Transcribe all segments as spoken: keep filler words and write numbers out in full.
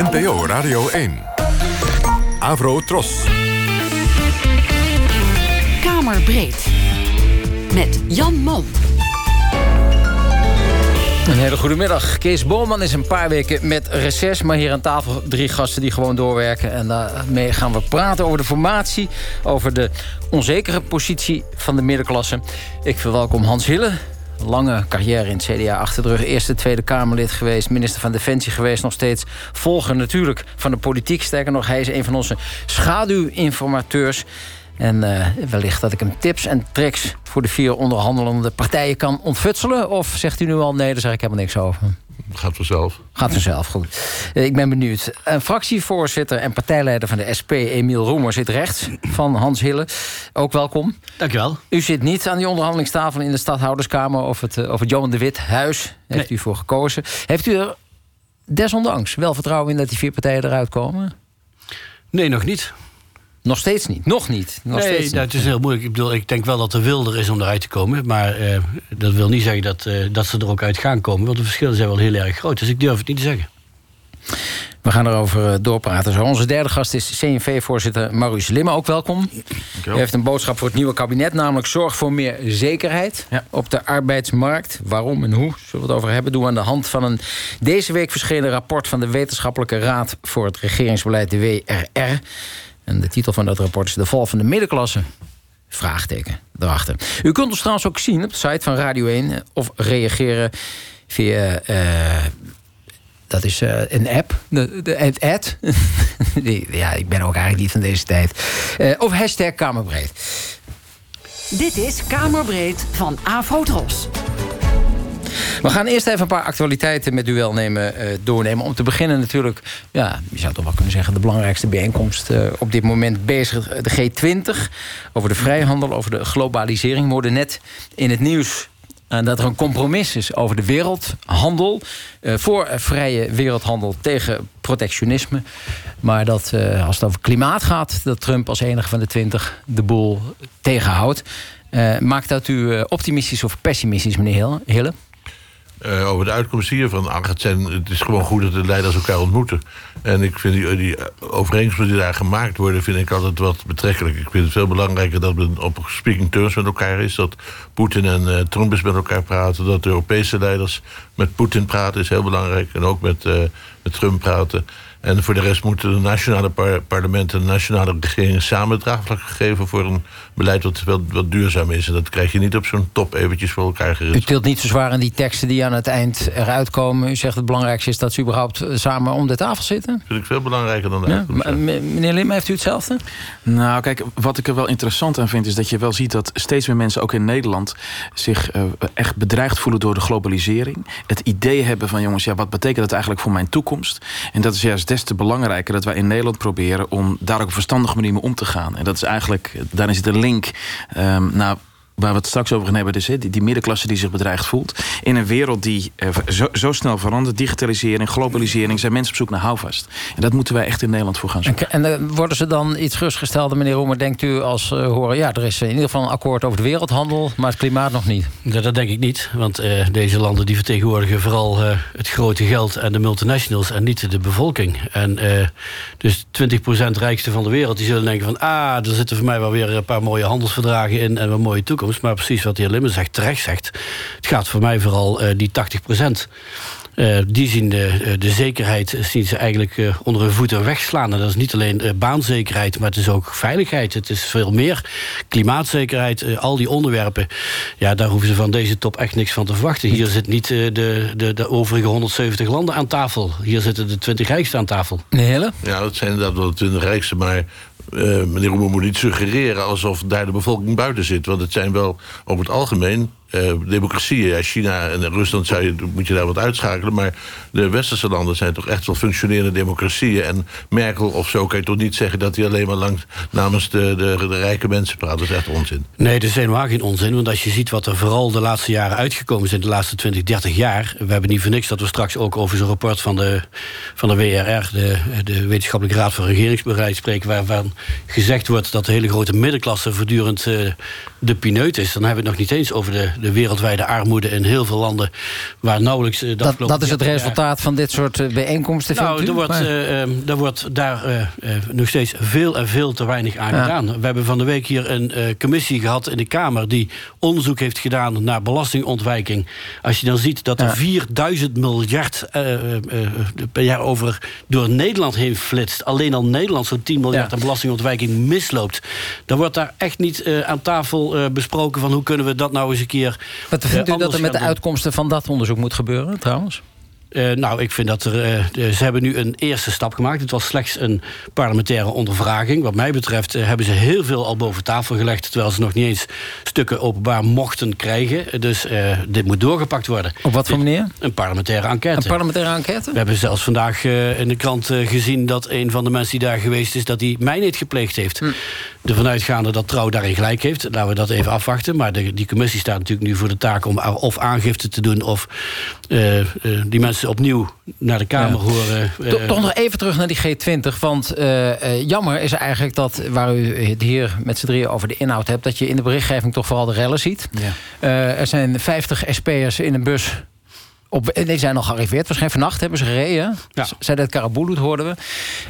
N P O Radio één. Avro Tros. Kamerbreed. Met Jan Mom. Een hele goede middag. Kees Boonman is een paar weken met reces, maar hier aan tafel drie gasten die gewoon doorwerken. En daarmee gaan we praten over de formatie, over de onzekere positie van de middenklasse. Ik verwelkom Hans Hille. Lange carrière in het C D A achter de rug. Eerste Tweede Kamerlid geweest, minister van Defensie geweest. Nog steeds volger natuurlijk van de politiek. Sterker nog, hij is een van onze schaduwinformateurs. En uh, wellicht dat ik hem tips en tricks voor de vier onderhandelende partijen kan ontfutselen. Of zegt u nu al nee, daar zeg ik helemaal niks over. Gaat vanzelf. Gaat vanzelf, goed. Uh, ik ben benieuwd. Een fractievoorzitter en partijleider van de S P, Emiel Roemer, zit rechts van Hans Hille. Ook welkom. Dank u wel. U zit niet aan die onderhandelingstafel in de Stadhouderskamer of het, uh, of het Johan de Witt huis. Heeft nee. u voor gekozen. Heeft u er desondanks wel vertrouwen in dat die vier partijen eruit komen? Nee, nog niet. Nog steeds niet? Nog niet? Nog nee, steeds niet. Nou, het is heel moeilijk. Ik bedoel, ik denk wel dat er wil er is om eruit te komen. Maar uh, dat wil niet zeggen dat, uh, dat ze er ook uit gaan komen. Want de verschillen zijn wel heel erg groot. Dus ik durf het niet te zeggen. We gaan erover doorpraten. Zo, onze derde gast is C N V-voorzitter Maurice Limmen. Ook welkom. U heeft een boodschap voor het nieuwe kabinet. Namelijk zorg voor meer zekerheid ja. op de arbeidsmarkt. Waarom en hoe, zullen we het over hebben. Doen we aan de hand van een deze week verschenen rapport van de Wetenschappelijke Raad voor het Regeringsbeleid, de W R R. En de titel van dat rapport is De Val van de Middenklasse. Vraagteken erachter. U kunt ons trouwens ook zien op de site van Radio één. Of reageren via... Uh, dat is uh, een app. De, de, het ad. Ja, ik ben ook eigenlijk niet van deze tijd. Uh, of hashtag Kamerbreed. Dit is Kamerbreed van Avro Tros. We gaan eerst even een paar actualiteiten met u wel nemen, uh, doornemen. Om te beginnen natuurlijk, ja, je zou toch wel kunnen zeggen, de belangrijkste bijeenkomst uh, op dit moment bezig, de G twintig. Over de vrijhandel, over de globalisering. We hoorden net in het nieuws uh, dat er een compromis is over de wereldhandel. Uh, voor uh, vrije wereldhandel tegen protectionisme. Maar dat uh, als het over klimaat gaat, dat Trump als enige van de twintig de boel tegenhoudt. Uh, maakt dat u uh, optimistisch of pessimistisch, meneer Hille? Uh, over de uitkomst hiervan, ach, het, zijn, het is gewoon goed dat de leiders elkaar ontmoeten. En ik vind die, die overeenkomsten die daar gemaakt worden, vind ik altijd wat betrekkelijk. Ik vind het veel belangrijker dat men op speaking terms met elkaar is. Dat Poetin en uh, Trump eens met elkaar praten. Dat de Europese leiders met Poetin praten is heel belangrijk. En ook met, uh, met Trump praten. En voor de rest moeten de nationale par- parlementen en de nationale regeringen samen het draagvlak geven voor een beleid wat, wat, wat duurzaam is. En dat krijg je niet op zo'n top eventjes voor elkaar gericht. U tilt niet zo zwaar aan die teksten die aan het eind eruit komen. U zegt het belangrijkste is dat ze überhaupt samen om de tafel zitten. Dat vind ik veel belangrijker dan de ja, maar, meneer Lim, heeft u hetzelfde? Nou, kijk, wat ik er wel interessant aan vind is dat je wel ziet dat steeds meer mensen, ook in Nederland, zich uh, echt bedreigd voelen door de globalisering. Het idee hebben van, jongens, ja, wat betekent dat eigenlijk voor mijn toekomst? En dat is juist des te belangrijker dat wij in Nederland proberen om daar ook op een verstandige manier mee om te gaan. En dat is eigenlijk, daarin zit een link um, naar waar we het straks over gaan hebben, dus, he, die, die middenklasse die zich bedreigd voelt. In een wereld die uh, zo, zo snel verandert, digitalisering, globalisering, zijn mensen op zoek naar houvast. En dat moeten wij echt in Nederland voor gaan zoeken. En, en uh, worden ze dan iets gerustgesteld, meneer Roemer, denkt u als uh, horen, ja, er is in ieder geval een akkoord over de wereldhandel, maar het klimaat nog niet? Ja, dat denk ik niet, want uh, deze landen die vertegenwoordigen vooral uh, het grote geld en de multinationals en niet de bevolking. En uh, dus twintig procent rijkste van de wereld, die zullen denken van, ah, er zitten voor mij wel weer een paar mooie handelsverdragen in en een mooie toekomst. Maar precies wat de heer Limmen zegt, terecht zegt, het gaat voor mij vooral uh, die tachtig procent. Uh, die zien de, de zekerheid zien ze eigenlijk uh, onder hun voeten wegslaan. En dat is niet alleen uh, baanzekerheid, maar het is ook veiligheid. Het is veel meer klimaatzekerheid, uh, al die onderwerpen. Ja, daar hoeven ze van deze top echt niks van te verwachten. Hier zit niet uh, de, de, de overige honderdzeventig landen aan tafel. Hier zitten de twintig rijkste aan tafel. Nee, Hille? Ja, dat zijn inderdaad wel de twintig rijkste, maar Uh, meneer Roemer moet niet suggereren alsof daar de bevolking buiten zit. Want het zijn wel over het algemeen uh, democratieën. Ja, China en Rusland zou je, moet je daar wat uitschakelen. Maar de westerse landen zijn toch echt wel functionerende democratieën. En Merkel of zo kan je toch niet zeggen dat hij alleen maar langs namens de, de, de rijke mensen praat. Dat is echt onzin. Nee, dat is helemaal geen onzin. Want als je ziet wat er vooral de laatste jaren uitgekomen is in de laatste twintig, dertig jaar. We hebben niet voor niks dat we straks ook over zo'n rapport van de, van de W R R, de, de Wetenschappelijke Raad voor Regeringsbeleid, spreken, waarvan gezegd wordt dat de hele grote middenklasse voortdurend uh, de pineut is. Dan hebben we het nog niet eens over de, de wereldwijde armoede in heel veel landen waar nauwelijks... Uh, dat, dat is het resultaat jaar... van dit soort uh, bijeenkomsten, nou, vindt u? Er wordt, maar... uh, er wordt daar uh, uh, nog steeds veel en veel te weinig aan ja. gedaan. We hebben van de week hier een uh, commissie gehad in de Kamer die onderzoek heeft gedaan naar belastingontwijking. Als je dan ziet dat er ja. vierduizend miljard uh, uh, uh, per jaar over door Nederland heen flitst. Alleen al Nederland zo'n tien miljard ja. aan belastingontwijking misloopt. Dan wordt daar echt niet uh, aan tafel uh, besproken van hoe kunnen we dat nou eens een keer. Wat vindt uh, u dat er met de doen. uitkomsten van dat onderzoek moet gebeuren trouwens? Uh, nou, ik vind dat er... Uh, ze hebben nu een eerste stap gemaakt. Het was slechts een parlementaire ondervraging. Wat mij betreft uh, hebben ze heel veel al boven tafel gelegd, terwijl ze nog niet eens stukken openbaar mochten krijgen. Dus uh, dit moet doorgepakt worden. Op wat voor manier? Een parlementaire enquête. Een parlementaire enquête? We hebben zelfs vandaag uh, in de krant uh, gezien dat een van de mensen die daar geweest is, dat hij mijneed gepleegd heeft. Hm. Ervan uitgaande dat Trouw daarin gelijk heeft. Laten we dat even afwachten. Maar de, die commissie staat natuurlijk nu voor de taak om of aangifte te doen of uh, uh, die mensen opnieuw naar de Kamer ja. horen. Uh, Toch, toch nog even terug naar die G twintig. Want uh, uh, jammer is eigenlijk dat, waar u het hier met z'n drieën over de inhoud hebt, dat je in de berichtgeving toch vooral de rellen ziet. Ja. Uh, er zijn vijftig S P'ers in een bus. Op, die zijn al gearriveerd. Waarschijnlijk vannacht hebben ze gereden. Ja. Zij dat Karabulut hoorden we.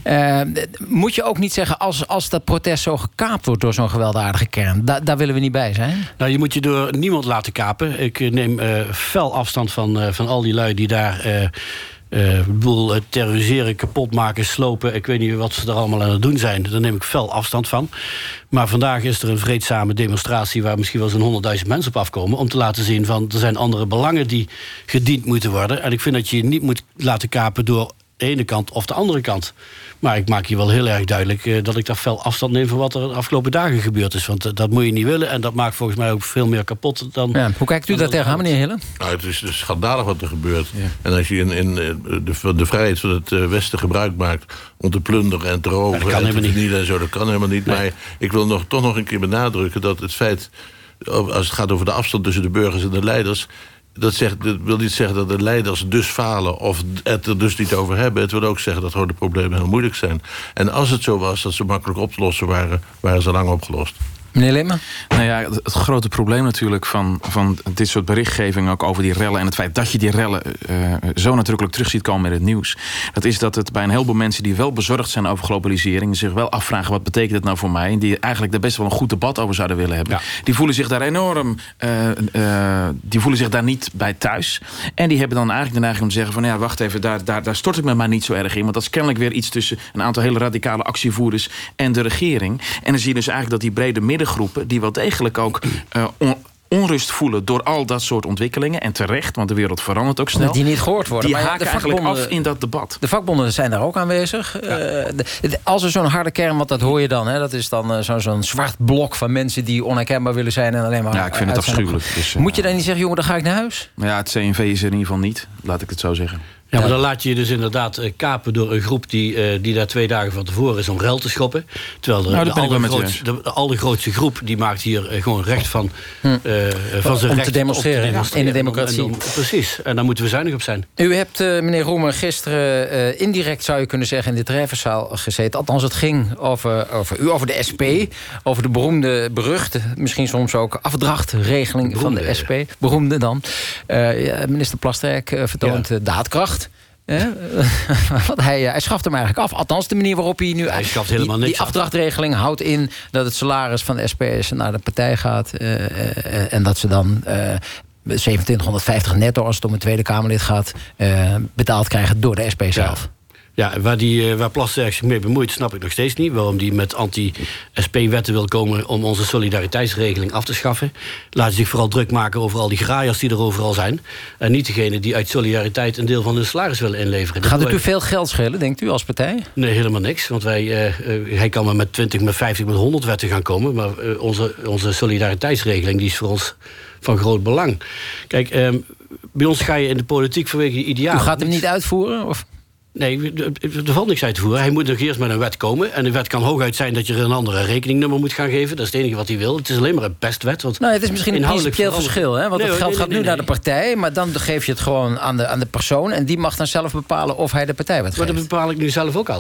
Uh, moet je ook niet zeggen, als, als dat protest zo gekaapt wordt door zo'n gewelddadige kern, da, daar willen we niet bij zijn? Nou, je moet je door niemand laten kapen. Ik neem uh, fel afstand van, uh, van al die lui die daar Uh, Uh, ik bedoel, uh, terroriseren, kapotmaken, slopen. Ik weet niet wat ze er allemaal aan het doen zijn. Daar neem ik fel afstand van. Maar vandaag is er een vreedzame demonstratie waar misschien wel zo'n honderdduizend mensen op afkomen, om te laten zien van er zijn andere belangen die gediend moeten worden. En ik vind dat je je niet moet laten kapen door de ene kant of de andere kant. Maar ik maak hier wel heel erg duidelijk uh, dat ik daar fel afstand neem van wat er de afgelopen dagen gebeurd is. Want uh, dat moet je niet willen en dat maakt volgens mij ook veel meer kapot dan. Ja, hoe kijkt u daar tegenaan, meneer Hille? Nou, het is dus schandalig wat er gebeurt. Ja. En als je in, in de, de vrijheid van het Westen gebruik maakt om te plunderen en te roven ja, en te vernielen en zo, dat kan helemaal niet. Nee. Maar ik wil nog, toch nog een keer benadrukken dat het feit, als het gaat over de afstand tussen de burgers en de leiders, Dat, zegt, dat wil niet zeggen dat de leiders dus falen of het er dus niet over hebben. Het wil ook zeggen dat gewoon de problemen heel moeilijk zijn. En als het zo was dat ze makkelijk op te lossen waren, waren ze lang opgelost. Meneer Leeman? Nou ja, het grote probleem natuurlijk van, van dit soort berichtgeving, ook over die rellen en het feit dat je die rellen uh, zo nadrukkelijk terug ziet komen in het nieuws, dat is dat het bij een heleboel mensen die wel bezorgd zijn over globalisering, zich wel afvragen wat betekent het nou voor mij, en die eigenlijk daar best wel een goed debat over zouden willen hebben. Ja. Die voelen zich daar enorm, uh, uh, die voelen zich daar niet bij thuis. En die hebben dan eigenlijk de neiging om te zeggen van ja, wacht even, daar, daar, daar stort ik me maar niet zo erg in, want dat is kennelijk weer iets tussen een aantal hele radicale actievoerders en de regering. En dan zie je dus eigenlijk dat die brede midden groepen die wel degelijk ook uh, on, onrust voelen door al dat soort ontwikkelingen. En terecht, want de wereld verandert ook snel. Die niet gehoord worden. Die maar haken ja, de eigenlijk af in dat debat. De vakbonden zijn daar ook aanwezig. Ja. Uh, de, de, als er zo'n harde kern, want dat hoor je dan, hè, dat is dan uh, zo, zo'n zwart blok van mensen die onherkenbaar willen zijn en alleen maar. Ja, ik vind het afschuwelijk. Dus, uh, Moet je dan niet zeggen, jongen, dan ga ik naar huis? Ja, het C N V is er in ieder geval niet. Laat ik het zo zeggen. Ja, maar dan laat je je dus inderdaad uh, kapen door een groep die, uh, die daar twee dagen van tevoren is om rel te schoppen. Terwijl de, nou, de, allergrootste, de, de allergrootste groep die maakt hier uh, gewoon recht van, uh, hm. van zijn om recht te demonstreren, te demonstreren in de democratie. En dan, precies, en daar moeten we zuinig op zijn. U hebt, uh, meneer Roemer, gisteren uh, indirect, zou je kunnen zeggen, in de drijverszaal gezeten. Althans, het ging over, over u, over de S P. Over de beroemde, beruchte, misschien soms ook afdrachtregeling beroemde, van de S P. Beroemde dan. Uh, ja, minister Plasterk uh, vertoont ja. daadkracht. Eh? Want hij, hij schaft hem eigenlijk af. Althans, de manier waarop hij nu... Hij schaft helemaal niks Die, die afdrachtregeling houdt in dat het salaris van de S P S naar de partij gaat. Uh, uh, en dat ze dan uh, zeventwintighonderdvijftig netto, als het om een Tweede Kamerlid gaat, uh, betaald krijgen door de S P zelf. Ja. Ja, waar, die, waar Plasterk zich mee bemoeit, snap ik nog steeds niet. Waarom die met anti-S P-wetten wil komen om onze solidariteitsregeling af te schaffen. Laat zich vooral druk maken over al die graaiers die er overal zijn. En niet degene die uit solidariteit een deel van hun salaris willen inleveren. Gaat het u veel geld schelen, denkt u, als partij? Nee, helemaal niks. Want wij, uh, uh, hij kan maar met twintig, met vijftig, met honderd wetten gaan komen. Maar uh, onze, onze solidariteitsregeling die is voor ons van groot belang. Kijk, uh, bij ons ga je in de politiek vanwege je ideaal. U gaat hem niet uitvoeren? Of? Nee, er valt niks uit te voeren. Hij moet nog eerst met een wet komen. En de wet kan hooguit zijn dat je er een andere rekeningnummer moet gaan geven. Dat is het enige wat hij wil. Het is alleen maar een pestwet. Want nou, het is misschien een principieel verschil. Hè? Want nee, het geld nee, nee, gaat nu nee, nee. naar de partij. Maar dan geef je het gewoon aan de, aan de persoon. En die mag dan zelf bepalen of hij de partij wat geeft. Maar dat bepaal ik nu zelf ook al.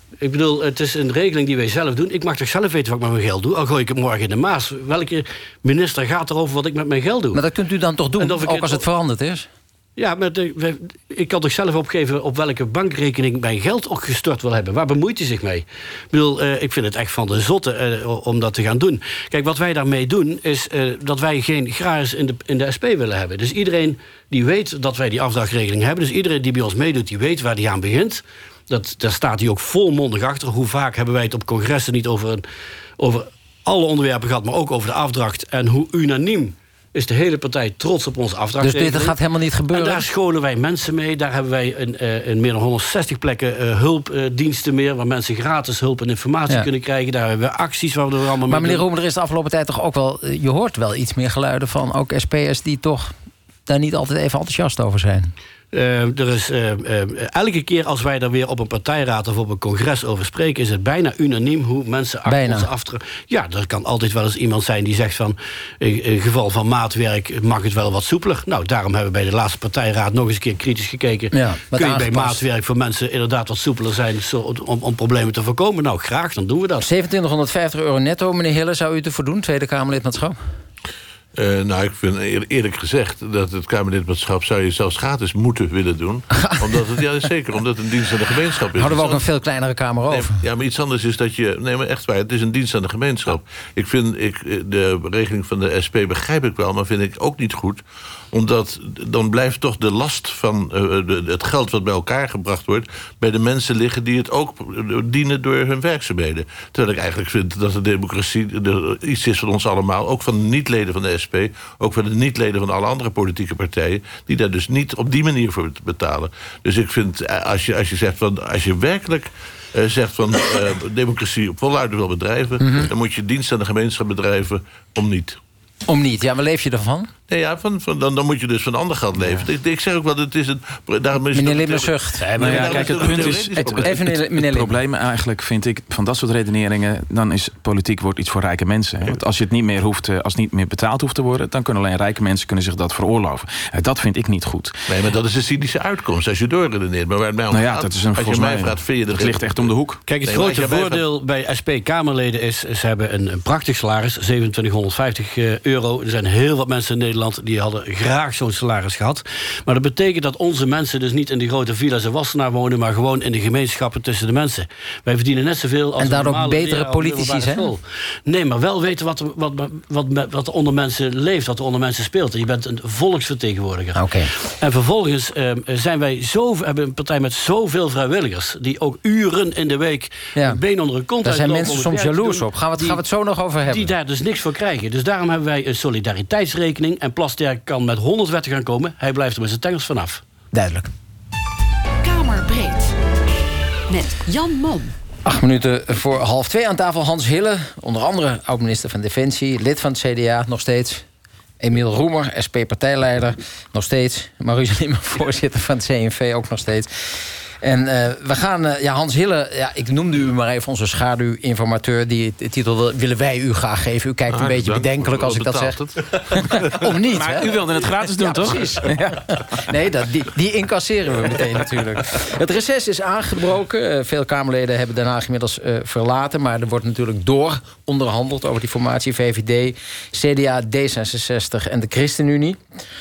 Ik bedoel, het is een regeling die wij zelf doen. Ik mag toch zelf weten wat ik met mijn geld doe? Al gooi ik het morgen in de Maas. Welke minister gaat erover wat ik met mijn geld doe? Maar dat kunt u dan toch doen, ook het, als het veranderd is? Ja, maar de, ik kan toch zelf opgeven op welke bankrekening mijn geld ook gestort wil hebben. Waar bemoeit hij zich mee? Ik bedoel, uh, ik vind het echt van de zotte uh, om dat te gaan doen. Kijk, wat wij daarmee doen, is uh, dat wij geen graaiers in de, in de S P willen hebben. Dus iedereen die weet dat wij die afdrachtregeling hebben, dus iedereen die bij ons meedoet, die weet waar die aan begint. Dat, daar staat hij ook volmondig achter. Hoe vaak hebben wij het op congressen niet over, een, over alle onderwerpen gehad, maar ook over de afdracht. En hoe unaniem is de hele partij trots op onze afdrachtregeling. Dus dit gaat helemaal niet gebeuren? En daar scholen wij mensen mee. Daar hebben wij in, uh, in meer dan honderdzestig plekken uh, hulpdiensten uh, meer, waar mensen gratis hulp en informatie ja. kunnen krijgen. Daar hebben we acties waar we er allemaal mee Maar meneer doen. Roemer, er is de afgelopen tijd toch ook wel, je hoort wel iets meer geluiden van ook S P'ers die toch daar niet altijd even enthousiast over zijn. Uh, er is, uh, uh, elke keer als wij daar weer op een partijraad of op een congres over spreken, is het bijna unaniem hoe mensen achter ons afteren. Ja, er kan altijd wel eens iemand zijn die zegt van, in, in geval van maatwerk mag het wel wat soepeler. Nou, daarom hebben we bij de laatste partijraad nog eens een keer kritisch gekeken. Ja, kun je aangepast. Bij maatwerk voor mensen inderdaad wat soepeler zijn zo, om, om problemen te voorkomen? Nou, graag, dan doen we dat. zeventwintighonderdvijftig euro netto, meneer Hille, zou u het ervoor doen, Tweede Kamerlidmaatschap? Uh, nou, ik vind eerlijk gezegd dat het Kamerlidmaatschap zou je zelfs gratis moeten willen doen. omdat het, ja, zeker, omdat het een dienst aan de gemeenschap is. Hadden we ook een veel kleinere Kamer over. Nee, ja, maar iets anders is dat je... Nee, maar echt waar, het is een dienst aan de gemeenschap. Ik vind, ik, de regeling van de S P begrijp ik wel, maar vind ik ook niet goed. Omdat dan blijft toch de last van uh, de, het geld wat bij elkaar gebracht wordt bij de mensen liggen die het ook dienen door hun werkzaamheden. Terwijl ik eigenlijk vind dat de democratie de, iets is van ons allemaal. Ook van de niet-leden van de S P. Ook van de niet-leden van alle andere politieke partijen. Die daar dus niet op die manier voor betalen. Dus ik vind, als je, als je zegt van, als je werkelijk Uh, zegt van uh, democratie op voluit wil bedrijven, mm-hmm. dan moet je dienst aan de gemeenschap bedrijven om niet. Om niet, ja, waar leef je ervan? Nee, ja, van, van, dan, dan moet je dus van ander geld leven. Ja. Ik, ik zeg ook wel, het is een... Daarom is meneer Limmer zucht. Ja, maar ja, kijk, het punt is... Het, het, even het, het, het probleem eigenlijk vind ik van dat soort redeneringen, dan is politiek wordt iets voor rijke mensen. Hè? Want als je het niet meer hoeft, als het niet meer betaald hoeft te worden, dan kunnen alleen rijke mensen kunnen zich dat veroorloven. Dat vind ik niet goed. Nee, maar dat is een cynische uitkomst als je doorredeneert. Maar waar het mij om nou ja, gaat, dat is een, als je mij vraagt, vind je dat het ligt echt om de hoek. Kijk, het nee, grote voordeel gaat... bij S P-Kamerleden is, ze hebben een, een prachtig salaris, zevenentwintighonderdvijftig euro. Er zijn heel wat mensen in Nederland die hadden graag zo'n salaris gehad. Maar dat betekent dat onze mensen dus niet in die grote villa's en Wassenaar wonen, maar gewoon in de gemeenschappen tussen de mensen. Wij verdienen net zoveel als en daardoor betere politici zijn? Nee, maar wel weten wat er, wat, wat, wat er onder mensen leeft, wat er onder mensen speelt. Je bent een volksvertegenwoordiger. Okay. En vervolgens uh, zijn wij zo, hebben een partij met zoveel vrijwilligers die ook uren in de week ja. een been onder hun kont. Daar zijn mensen soms jaloers op. Gaan we, het, die, gaan we het zo nog over hebben? Die daar dus niks voor krijgen. Dus daarom hebben wij een solidariteitsrekening en Plasterk kan met honderd wetten gaan komen. Hij blijft er met zijn tengels vanaf. Duidelijk. Kamerbreed. Met Jan Mom. Acht minuten voor half twee aan tafel. Hans Hille, onder andere oud-minister van Defensie, lid van het C D A, nog steeds. Emiel Roemer, S P-partijleider, nog steeds. Maurice Limmer, voorzitter van het C N V, ook nog steeds. En uh, we gaan, uh, ja, Hans Hille, ja, ik noemde u maar even onze schaduwinformateur. Die de titel wil, willen wij u graag geven. U kijkt ah, een beetje dank, bedenkelijk als ik dat zeg. Om niet, maar hè? U wilde het gratis doen, ja, toch? Precies. Ja. Nee, dat, die, die incasseren we meteen natuurlijk. Het reces is aangebroken. Uh, veel Kamerleden hebben Den Haag inmiddels uh, verlaten. Maar er wordt natuurlijk door onderhandeld over die formatie. V V D, C D A, D zesenzestig en de ChristenUnie.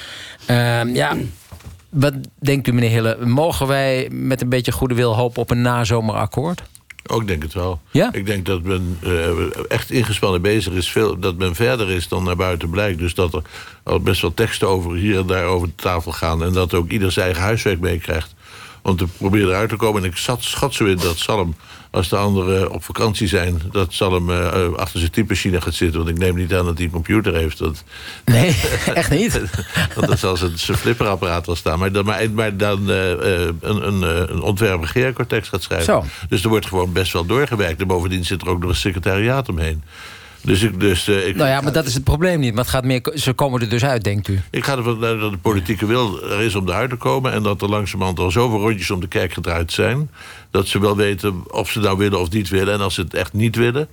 Uh, ja... Wat denkt u, meneer Hille? Mogen wij met een beetje goede wil hopen op een nazomerakkoord? Ook denk het wel. Ja? Ik denk dat men uh, echt ingespannen bezig is. Veel, dat men verder is dan naar buiten blijkt. Dus dat er al best wel teksten over hier en daar over de tafel gaan. En dat ook ieder zijn eigen huiswerk meekrijgt. Om te proberen eruit te komen. En ik zat, schat zo in dat Salm, als de anderen op vakantie zijn, dat Salm uh, achter zijn typemachine gaat zitten. Want ik neem niet aan dat hij een computer heeft. Dat, nee, echt niet. dat er zelfs een flipperapparaat wil staan. Maar dan, maar, maar dan uh, een, een, een ontwerp regeerakkoordtekst gaat schrijven. Zo. Dus er wordt gewoon best wel doorgewerkt. En bovendien zit er ook nog een secretariaat omheen. Dus ik, dus, uh, ik, nou ja, maar dat is het probleem niet. Maar het gaat meer, ze komen er dus uit, denkt u? Ik ga ervan uit dat de politieke wil er is om eruit te komen. En dat er langzamerhand al zoveel rondjes om de kerk gedraaid zijn. Dat ze wel weten of ze nou willen of niet willen. En als ze het echt niet willen,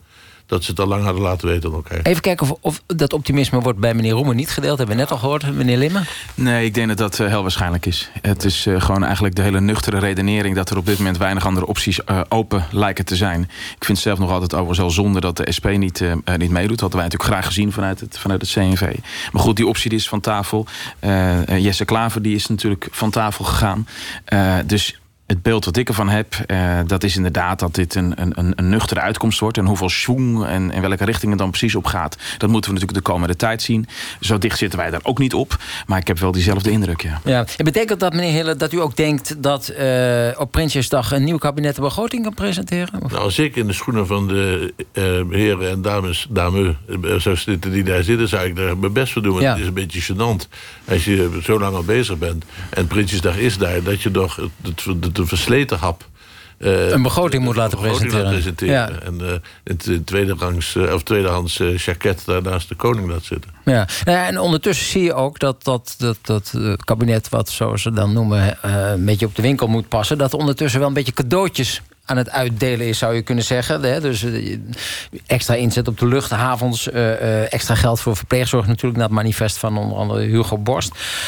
dat ze het al lang hadden laten weten aan elkaar. Even kijken of, of dat optimisme wordt bij meneer Roemer niet gedeeld. Hebben we net al gehoord, meneer Limme? Nee, ik denk dat dat uh, heel waarschijnlijk is. Het is uh, gewoon eigenlijk de hele nuchtere redenering dat er op dit moment weinig andere opties uh, open lijken te zijn. Ik vind het zelf nog altijd overigens wel zonde dat de S P niet, uh, niet meedoet. Dat hadden wij natuurlijk graag gezien vanuit het, vanuit het C N V. Maar goed, die optie die is van tafel. Uh, uh, Jesse Klaver die is natuurlijk van tafel gegaan. Uh, dus het beeld wat ik ervan heb, uh, dat is inderdaad dat dit een, een, een nuchtere uitkomst wordt. En hoeveel schwung en in welke richting het dan precies op gaat, dat moeten we natuurlijk de komende tijd zien. Zo dicht zitten wij daar ook niet op. Maar ik heb wel diezelfde indruk, ja. ja. Het betekent dat, meneer Hille, dat u ook denkt dat uh, op Prinsjesdag een nieuw kabinet de begroting kan presenteren? Of? Nou, als ik in de schoenen van de uh, heren en dames, dame, uh, zou zitten die daar zitten, zou ik daar mijn best voor doen. Want ja. Het is een beetje gênant als je zo lang al bezig bent. En Prinsjesdag is daar, dat je nog het, het, de versleten hap Uh, een begroting moet laten begroting presenteren. presenteren. Ja. En uh, in het tweederangs, uh, of tweedehands uh, jacket daarnaast de koning laat zitten. Ja. Nou, en ondertussen zie je ook dat dat, dat, dat uh, kabinet, wat zoals ze dan noemen, uh, een beetje op de winkel moet passen, dat ondertussen wel een beetje cadeautjes aan het uitdelen is, zou je kunnen zeggen. Hè? Dus uh, extra inzet op de luchthavens, uh, uh, extra geld voor verpleegzorg natuurlijk, naar het manifest van onder andere Hugo Borst.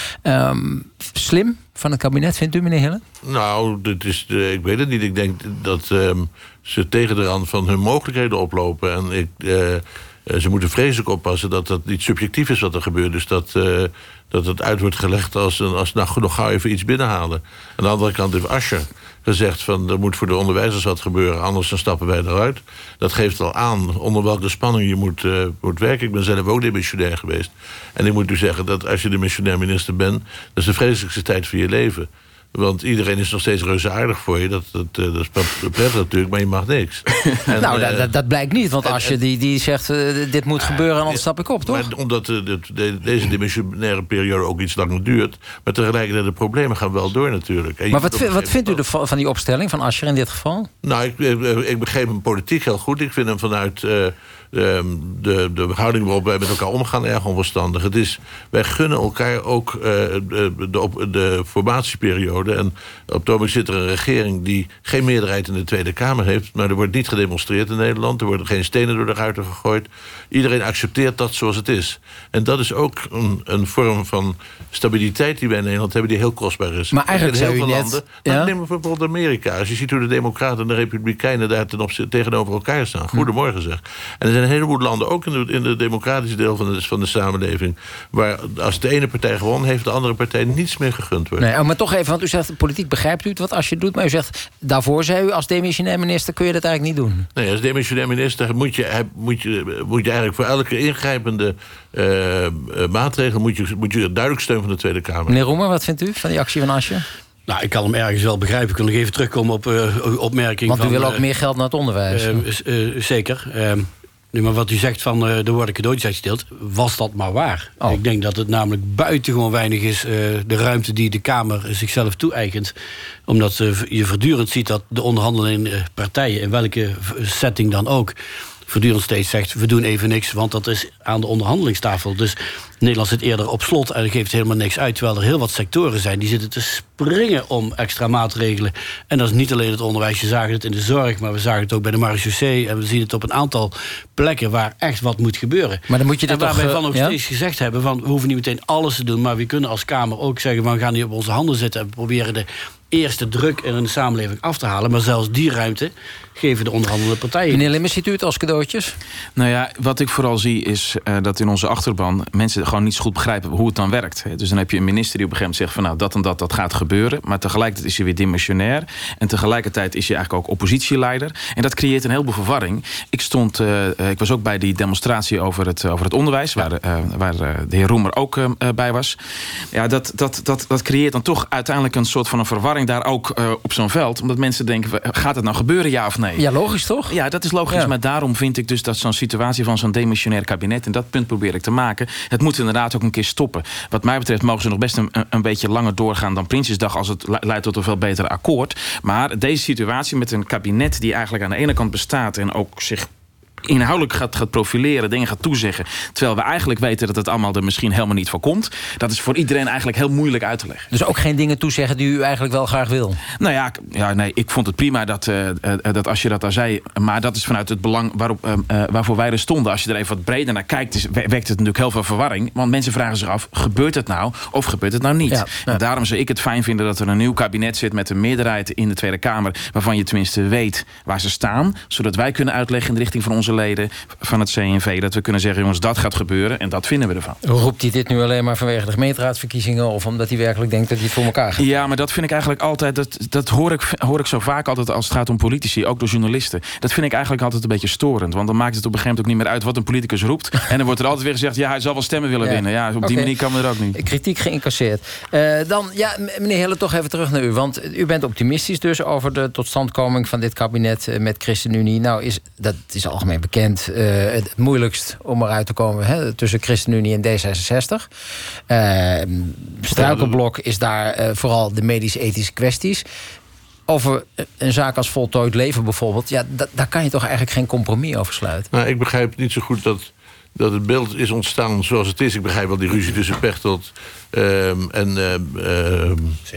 Um, slim van het kabinet, vindt u, meneer Hille? Nou, dit is, uh, ik weet het niet. Ik denk dat um, ze tegen de rand van hun mogelijkheden oplopen. En ik, uh, uh, ze moeten vreselijk oppassen dat dat niet subjectief is wat er gebeurt. Dus dat, uh, dat het uit wordt gelegd als, een, als nou, nog gauw even iets binnenhalen. Aan de andere kant heeft Asscher gezegd van er moet voor de onderwijzers wat gebeuren, anders dan stappen wij eruit. Dat geeft al aan onder welke spanning je moet, uh, moet werken. Ik ben zelf ook demissionair geweest. En ik moet u zeggen dat als je demissionair minister bent, dat is de vreselijkste tijd van je leven. Want iedereen is nog steeds reuze aardig voor je. Dat, dat, dat is prettig natuurlijk, maar je mag niks. En, nou, uh, dat, dat blijkt niet. Want als je die, die zegt, uh, dit moet uh, gebeuren, anders stap ik op, toch? Maar omdat de, de, de, deze dimensionaire periode ook iets langer duurt, maar tegelijkertijd de problemen gaan wel door natuurlijk. En maar wat, wat vindt u de, van die opstelling van Asscher in dit geval? Nou, ik, ik begreep hem politiek heel goed. Ik vind hem vanuit Uh, De, de, de houding waarop wij met elkaar omgaan erg onverstandig. Het is, wij gunnen elkaar ook uh, de, de, de formatieperiode. En op het ogenblik zit er een regering die geen meerderheid in de Tweede Kamer heeft. Maar er wordt niet gedemonstreerd in Nederland. Er worden geen stenen door de ruiten gegooid. Iedereen accepteert dat zoals het is. En dat is ook een, een vorm van stabiliteit die wij in Nederland hebben, die heel kostbaar is. Maar eigenlijk in heel zou veel u landen, net, ja? Neem bijvoorbeeld Amerika. Als je ziet hoe de Democraten en de Republikeinen daar ten opzichte tegenover elkaar staan. Goedemorgen zeg. En er zijn een heleboel landen, ook in de, in de democratische deel van de, van de samenleving, waar als de ene partij gewonnen heeft, de andere partij niets meer gegund wordt. Nee, maar toch even, want u zegt, politiek begrijpt u het wat als je doet, maar u zegt, daarvoor zei u, als demissionair minister kun je dat eigenlijk niet doen. Nee, als demissionair minister moet je, moet je, moet je eigenlijk voor elke ingrijpende uh, uh, maatregel moet je, moet je duidelijk steun van de Tweede Kamer. Meneer Roemer, wat vindt u van die actie van Asscher? Nou, ik kan hem ergens wel begrijpen. Ik wil nog even terugkomen op uh, uw opmerking. Want u van, wil ook uh, meer geld naar het onderwijs. Uh, uh, zeker. Uh, nu, maar wat u zegt van uh, er worden cadeautjes uitgedeeld, was dat maar waar. Oh. Ik denk dat het namelijk buitengewoon weinig is, uh, de ruimte die de Kamer zichzelf toe-eigent. Omdat uh, je voortdurend ziet dat de onderhandelende partijen, in welke setting dan ook, voortdurend steeds zegt, we doen even niks, want dat is aan de onderhandelingstafel. Dus Nederland zit eerder op slot en geeft helemaal niks uit. Terwijl er heel wat sectoren zijn die zitten te springen om extra maatregelen. En dat is niet alleen het onderwijs. Je zagen het in de zorg, maar we zagen het ook bij de marechaussee. En we zien het op een aantal plekken waar echt wat moet gebeuren. Maar dan moet je en waar toch, wij van ook ja? steeds gezegd hebben, van, we hoeven niet meteen alles te doen, maar we kunnen als Kamer ook zeggen, we gaan niet op onze handen zitten en proberen de eerste druk in de samenleving af te halen. Maar zelfs die ruimte geven de onderhandelende partijen. Meneer Limme, ziet u het als cadeautjes? Nou ja, wat ik vooral zie is uh, dat in onze achterban mensen gewoon niet zo goed begrijpen hoe het dan werkt. Dus dan heb je een minister die op een gegeven moment zegt van nou, dat en dat, dat gaat gebeuren. Maar tegelijkertijd is hij weer dimissionair. En tegelijkertijd is hij eigenlijk ook oppositieleider. En dat creëert een heleboel verwarring. Ik stond, uh, ik was ook bij die demonstratie over het, over het onderwijs, waar, uh, waar uh, de heer Roemer ook uh, bij was. Ja, dat, dat, dat, dat creëert dan toch uiteindelijk een soort van een verwarring daar ook uh, op zo'n veld. Omdat mensen denken, gaat het nou gebeuren, ja of nee? Ja, logisch toch? Ja, dat is logisch. Ja. Maar daarom vind ik dus dat zo'n situatie van zo'n demissionair kabinet, en dat punt probeer ik te maken, het moet inderdaad ook een keer stoppen. Wat mij betreft mogen ze nog best een, een beetje langer doorgaan dan Prinsjesdag als het leidt tot een veel beter akkoord. Maar deze situatie met een kabinet die eigenlijk aan de ene kant bestaat en ook zich inhoudelijk gaat, gaat profileren, dingen gaat toezeggen, terwijl we eigenlijk weten dat het allemaal er misschien helemaal niet voor komt. Dat is voor iedereen eigenlijk heel moeilijk uit te leggen. Dus ook geen dingen toezeggen die u eigenlijk wel graag wil? Nou ja, ja nee, ik vond het prima dat, uh, uh, dat als je dat daar zei, maar dat is vanuit het belang waarop, uh, uh, waarvoor wij er stonden. Als je er even wat breder naar kijkt, is, wekt het natuurlijk heel veel verwarring. Want mensen vragen zich af, gebeurt het nou of gebeurt het nou niet? Ja, ja. En daarom zou ik het fijn vinden dat er een nieuw kabinet zit met een meerderheid in de Tweede Kamer, waarvan je tenminste weet waar ze staan, zodat wij kunnen uitleggen in de richting van onze leden van het C N V, dat we kunnen zeggen, jongens, dat gaat gebeuren en dat vinden we ervan. Roept hij dit nu alleen maar vanwege de gemeenteraadsverkiezingen of omdat hij werkelijk denkt dat hij het voor elkaar gaat? Ja, maar dat vind ik eigenlijk altijd, dat, dat hoor, ik, hoor ik zo vaak altijd als het gaat om politici, ook door journalisten. Dat vind ik eigenlijk altijd een beetje storend, want dan maakt het op een gegeven moment ook niet meer uit wat een politicus roept. En dan wordt er altijd weer gezegd, ja, hij zal wel stemmen willen ja. winnen. Ja, op die okay. manier kan we er ook niet. Kritiek geïncasseerd. Uh, dan, ja, meneer Hille, toch even terug naar u, want u bent optimistisch dus over de totstandkoming van dit kabinet uh, met ChristenUnie. Nou, is, dat is algemeen bekend, uh, het moeilijkst om eruit te komen hè, tussen ChristenUnie en D zesenzestig. Uh, struikelblok is daar uh, vooral de medisch-ethische kwesties. Over een zaak als voltooid leven bijvoorbeeld, ja, da- daar kan je toch eigenlijk geen compromis over sluiten? Nou, ik begrijp niet zo goed dat, dat het beeld is ontstaan zoals het is. Ik begrijp wel die ruzie tussen Pechtold um, en uh, uh,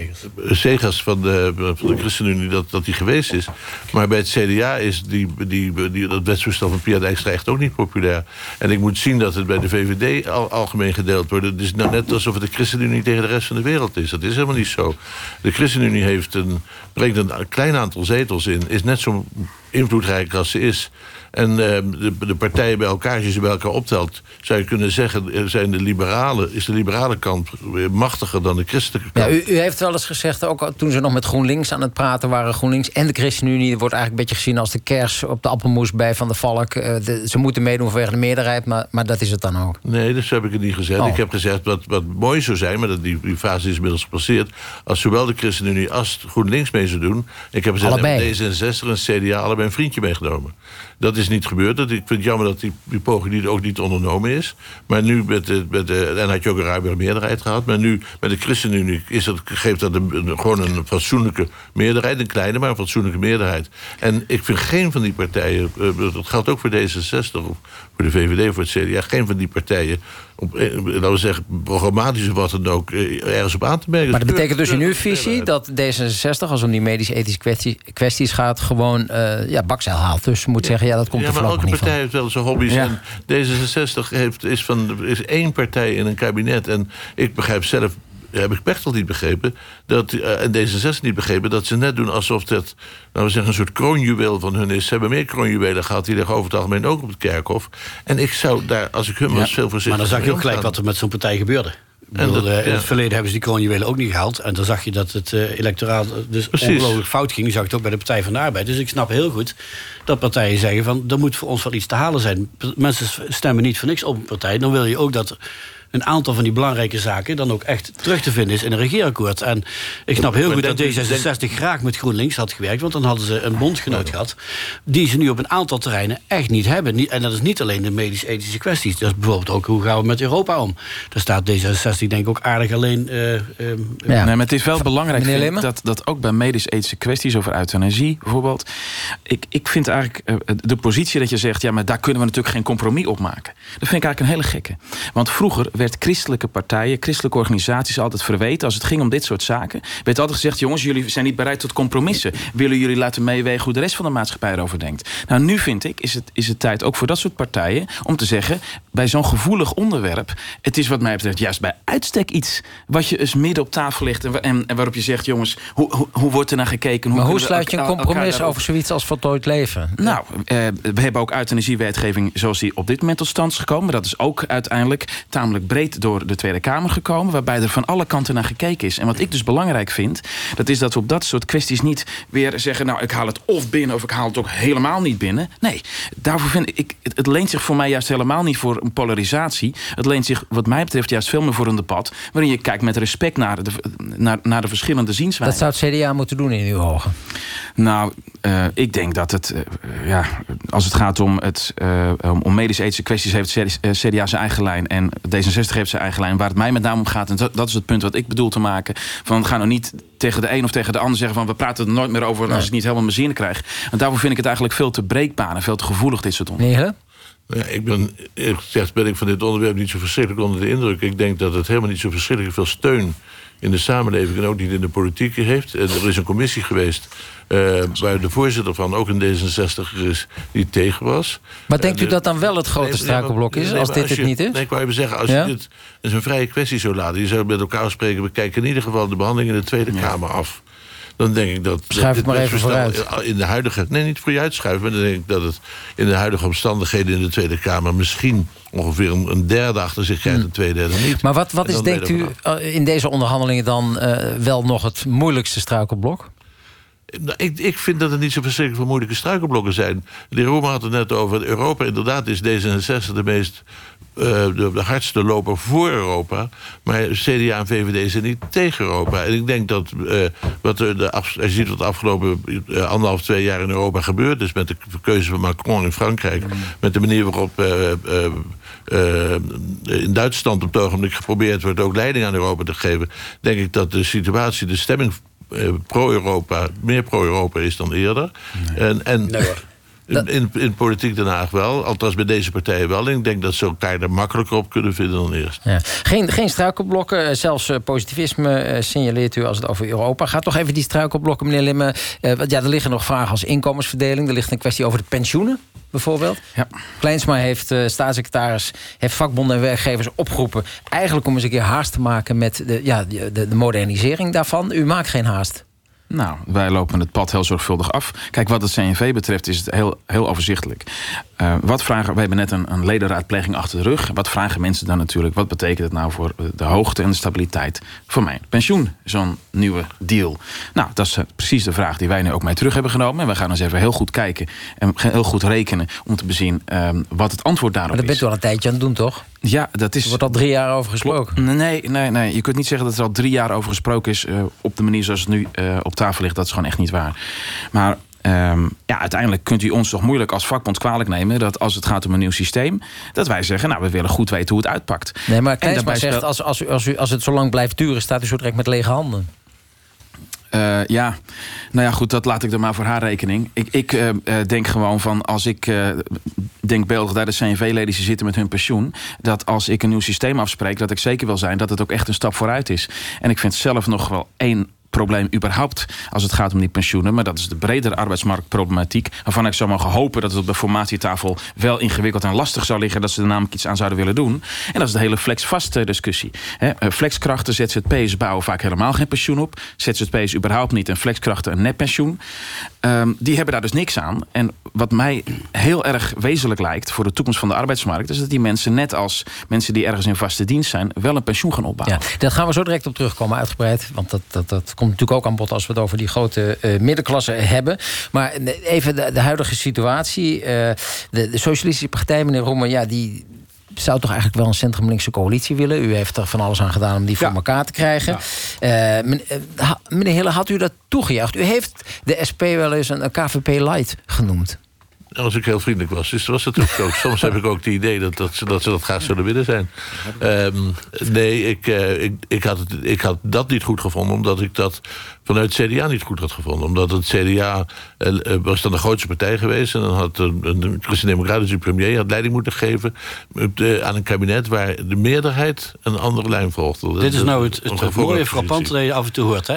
Segers van de, van de ChristenUnie, dat, dat die geweest is. Maar bij het C D A is die, die, die, dat wetsvoorstel van Pia Dijkstra echt ook niet populair. En ik moet zien dat het bij de V V D al, algemeen gedeeld wordt. Het is nou net alsof het de ChristenUnie tegen de rest van de wereld is. Dat is helemaal niet zo. De ChristenUnie heeft een, brengt een klein aantal zetels in, is net zo invloedrijk als ze is. En uh, de, de partijen bij elkaar, als je ze bij elkaar optelt, zou je kunnen zeggen, zijn de liberale, is de liberale kant machtiger dan de christelijke kant. Ja, u, u heeft wel eens gezegd, ook toen ze nog met GroenLinks aan het praten waren, GroenLinks en de ChristenUnie wordt eigenlijk een beetje gezien als de kers op de appelmoes bij Van der Valk. Uh, de, ze moeten meedoen vanwege de meerderheid, maar, maar dat is het dan ook. Nee, dat heb ik het niet gezegd. Oh. Ik heb gezegd, wat, wat mooi zou zijn, maar dat die, die fase is inmiddels gepasseerd, als zowel de ChristenUnie als GroenLinks mee zou doen. Ik heb gezegd, D zesenzestig en C D A allebei een vriendje meegenomen. Dat is niet gebeurd. Dat, ik vind het jammer dat die, die poging niet, ook niet ondernomen is. Maar nu, met de, met de, en had je ook een ruimere meerderheid gehad. Maar nu, met de ChristenUnie, is dat, geeft dat een, een, gewoon een fatsoenlijke meerderheid. Een kleine, maar een fatsoenlijke meerderheid. En ik vind geen van die partijen, uh, dat geldt ook voor D zesenzestig, of voor de V V D, voor het C D A, geen van die partijen, op, laten we zeggen, programmatisch of wat dan ook, ergens op aan te merken. Maar dat betekent dus in uw visie dat D zesenzestig, als het om die medisch-ethische kwesties, kwesties gaat, gewoon uh, ja, bakzeil haalt. Dus moet zeggen, ja, dat komt ja, er voorlopig niet van. Elke partij heeft wel zijn hobby's. Ja. En D zesenzestig heeft, is, van, is één partij in een kabinet. En ik begrijp zelf, heb ik Pechtold niet begrepen, dat, uh, en D zesenzestig niet begrepen, dat ze net doen alsof dat, nou we zeggen, een soort kroonjuweel van hun is. Ze hebben meer kroonjuwelen gehad, die liggen over het algemeen ook op het kerkhof. En ik zou daar, als ik hun was, ja. veel voorzichtig. Maar dan zag je ook gelijk wat er met zo'n partij gebeurde. En dat, uh, in ja. het verleden hebben ze die kroonjuwelen ook niet gehaald. En dan zag je dat het uh, electoraal dus Precies. ongelooflijk fout ging. Je zag het ook bij de Partij van de Arbeid. Dus ik snap heel goed dat partijen zeggen van, er moet voor ons wel iets te halen zijn. Mensen stemmen niet voor niks op een partij. Dan wil je ook dat een aantal van die belangrijke zaken dan ook echt terug te vinden is in een regeerakkoord. En ik snap heel goed dat D zesenzestig graag met GroenLinks had gewerkt, want dan hadden ze een bondgenoot gehad die ze nu op een aantal terreinen echt niet hebben. En dat is niet alleen de medisch-ethische kwesties. Dat is bijvoorbeeld ook, hoe gaan we met Europa om? Daar staat D zesenzestig denk ik ook aardig alleen. Uh, uh, ja. Nee, maar het is wel belangrijk vind, dat, dat ook bij medisch-ethische kwesties over euthanasie bijvoorbeeld. Ik, ik vind eigenlijk uh, de positie dat je zegt, ja, maar daar kunnen we natuurlijk geen compromis op maken. Dat vind ik eigenlijk een hele gekke. Want vroeger werd christelijke partijen, christelijke organisaties altijd verweten, als het ging om dit soort zaken, werd altijd gezegd, jongens, jullie zijn niet bereid tot compromissen. Willen jullie laten meewegen hoe de rest van de maatschappij erover denkt? Nou, nu vind ik, is het, is het tijd ook voor dat soort partijen om te zeggen, bij zo'n gevoelig onderwerp, het is wat mij betreft juist bij uitstek iets wat je eens midden op tafel legt en, en, en waarop je zegt, jongens, hoe, hoe, hoe wordt er naar gekeken? Hoe maar hoe sluit je een compromis over zoiets als voltooid leven? Nou, eh, we hebben ook euthanasiewetgeving zoals die op dit moment tot stand is gekomen. Dat is ook uiteindelijk tamelijk breed door de Tweede Kamer gekomen, waarbij er van alle kanten naar gekeken is. En wat ik dus belangrijk vind, dat is dat we op dat soort kwesties niet weer zeggen, nou, ik haal het of binnen of ik haal het ook helemaal niet binnen. Nee, daarvoor vind ik, het, het leent zich voor mij juist helemaal niet voor een polarisatie. Het leent zich, wat mij betreft, juist veel meer voor een debat, waarin je kijkt met respect naar de, naar, naar de verschillende zienswijzen. Dat zou het C D A moeten doen in uw ogen? Nou, uh, ik denk dat het, uh, ja, als het gaat om, het, uh, om medisch-ethische kwesties, heeft het C D A zijn eigen lijn en D zesenzestig zestig heeft zijn eigen lijn. Waar het mij met name om gaat, en dat, dat is het punt wat ik bedoel te maken. Van, ga nou niet tegen de een of tegen de ander zeggen van, we praten er nooit meer over als nee. ik het niet helemaal mijn zin krijg. Want daarvoor vind ik het eigenlijk veel te breekbaar en veel te gevoelig, dit soort onderwerpen. Nee, hè? Ja, ik ben, eerlijk gezegd ben ik van dit onderwerp niet zo verschrikkelijk onder de indruk. Ik denk dat het helemaal niet zo verschrikkelijk veel steun in de samenleving en ook niet in de politiek heeft. En er is een commissie geweest uh, waar de voorzitter van ook een D zesenzestig is die tegen was. Maar denkt uh, u dat dan wel het grote nee, struikelblok is, nee, als dit als het je, niet is? Nee, ik wou even zeggen, als ja? je dit is een vrije kwestie zou laten, je zou met elkaar spreken, we kijken in ieder geval de behandeling in de Tweede ja. Kamer af. Dan denk ik dat... Schuif het dat maar even vooruit. In de huidige, nee, niet voor je uitschuiven, maar dan denk ik dat het in de huidige omstandigheden in de Tweede Kamer misschien ongeveer een derde achter zich krijgt, een twee derde niet. Maar wat, wat is, denkt u, in deze onderhandelingen dan uh, wel nog het moeilijkste struikelblok? Nou, ik, ik vind dat het niet zo verschrikkelijk veel moeilijke struikelblokken zijn. De heer Roemer had het net over Europa. Inderdaad is D zesenzestig de meest uh, de, de hardste loper voor Europa. Maar C D A en V V D zijn niet tegen Europa. En ik denk dat uh, wat er de af, als je ziet wat de afgelopen uh, anderhalf, twee jaar in Europa gebeurd is met de keuze van Macron in Frankrijk, mm. met de manier waarop uh, uh, uh, in Duitsland op het ogenblik geprobeerd wordt ook leiding aan Europa te geven, denk ik dat de situatie, de stemming Uh, pro-Europa, meer pro-Europa is dan eerder. Nee. En, en nee, in, in, in politiek Den Haag wel, althans bij deze partijen wel. En ik denk dat ze elkaar er makkelijker op kunnen vinden dan eerst. Ja. Geen, geen struikelblokken, zelfs uh, positivisme uh, signaleert u als het over Europa gaat. Toch even die struikelblokken, meneer Limme. Uh, ja, er liggen nog vragen als inkomensverdeling. Er ligt een kwestie over de pensioenen, bijvoorbeeld. Ja. Kleinsma heeft, uh, staatssecretaris, heeft vakbonden en werkgevers opgeroepen, eigenlijk om eens een keer haast te maken met de, ja, de, de modernisering daarvan. U maakt geen haast. Nou, wij lopen het pad heel zorgvuldig af. Kijk, wat het C N V betreft is het heel, heel overzichtelijk. Uh, wat vragen, we hebben net een, een ledenraadpleging achter de rug. Wat vragen mensen dan natuurlijk? Wat betekent het nou voor de hoogte en de stabiliteit voor mijn pensioen? Zo'n nieuwe deal. Nou, dat is precies de vraag die wij nu ook mee terug hebben genomen. En we gaan eens even heel goed kijken en heel goed rekenen om te bezien um, wat het antwoord daarop is. Maar dat bent u al een tijdje aan het doen, toch? Ja, dat is... Er wordt al drie jaar over gesproken. Nee, nee, nee. Je kunt niet zeggen dat er al drie jaar over gesproken is uh, op de manier zoals het nu uh, op tafel ligt. Dat is gewoon echt niet waar. Maar um, ja, uiteindelijk kunt u ons toch moeilijk als vakbond kwalijk nemen dat als het gaat om een nieuw systeem, dat wij zeggen, nou, we willen goed weten hoe het uitpakt. Nee, maar Kleinsma zegt, als, als, u, als, u, als het zo lang blijft duren, staat u zo direct met lege handen. Uh, ja, nou ja, goed, dat laat ik er maar voor haar rekening. Ik, ik uh, denk gewoon van, als ik uh, denkbeeldig daar de C N V-leden die zitten met hun pensioen, dat als ik een nieuw systeem afspreek, dat ik zeker wil zijn dat het ook echt een stap vooruit is. En ik vind zelf nog wel één probleem überhaupt als het gaat om die pensioenen, maar dat is de bredere arbeidsmarktproblematiek, waarvan ik zou mogen hopen dat het op de formatietafel wel ingewikkeld en lastig zou liggen, dat ze er namelijk iets aan zouden willen doen. En dat is de hele flex-vast discussie. He, flexkrachten, Z Z P'ers bouwen vaak helemaal geen pensioen op. Z Z P'ers überhaupt niet en flexkrachten een netpensioen. Um, die hebben daar dus niks aan. En wat mij heel erg wezenlijk lijkt voor de toekomst van de arbeidsmarkt, is dat die mensen, net als mensen die ergens in vaste dienst zijn, wel een pensioen gaan opbouwen. Ja, daar gaan we zo direct op terugkomen, uitgebreid. Want dat, dat, dat komt natuurlijk ook aan bod als we het over die grote uh, middenklasse hebben. Maar even de, de huidige situatie. Uh, de, de Socialistische Partij, meneer Roemer, ja, die zou toch eigenlijk wel een centrum-linkse coalitie willen. U heeft er van alles aan gedaan om die ja. voor elkaar te krijgen. Ja. Uh, meneer Hille, had u dat toegejuicht? U heeft de S P wel eens een, een K V P light genoemd. Als ik heel vriendelijk was, dus was het ook. Soms heb ik ook het idee dat, dat, ze, dat ze dat graag zullen willen zijn. Um, nee, ik, uh, ik, ik, had het, ik had dat niet goed gevonden, omdat ik dat vanuit het C D A niet goed had gevonden. Omdat het C D A uh, was dan de grootste partij geweest, en dan had een, een christendemocratische premier had leiding moeten geven uh, aan een kabinet waar de meerderheid een andere lijn volgde. Dit is nou het, het, het mooie frappante dat je af en toe hoort, hè?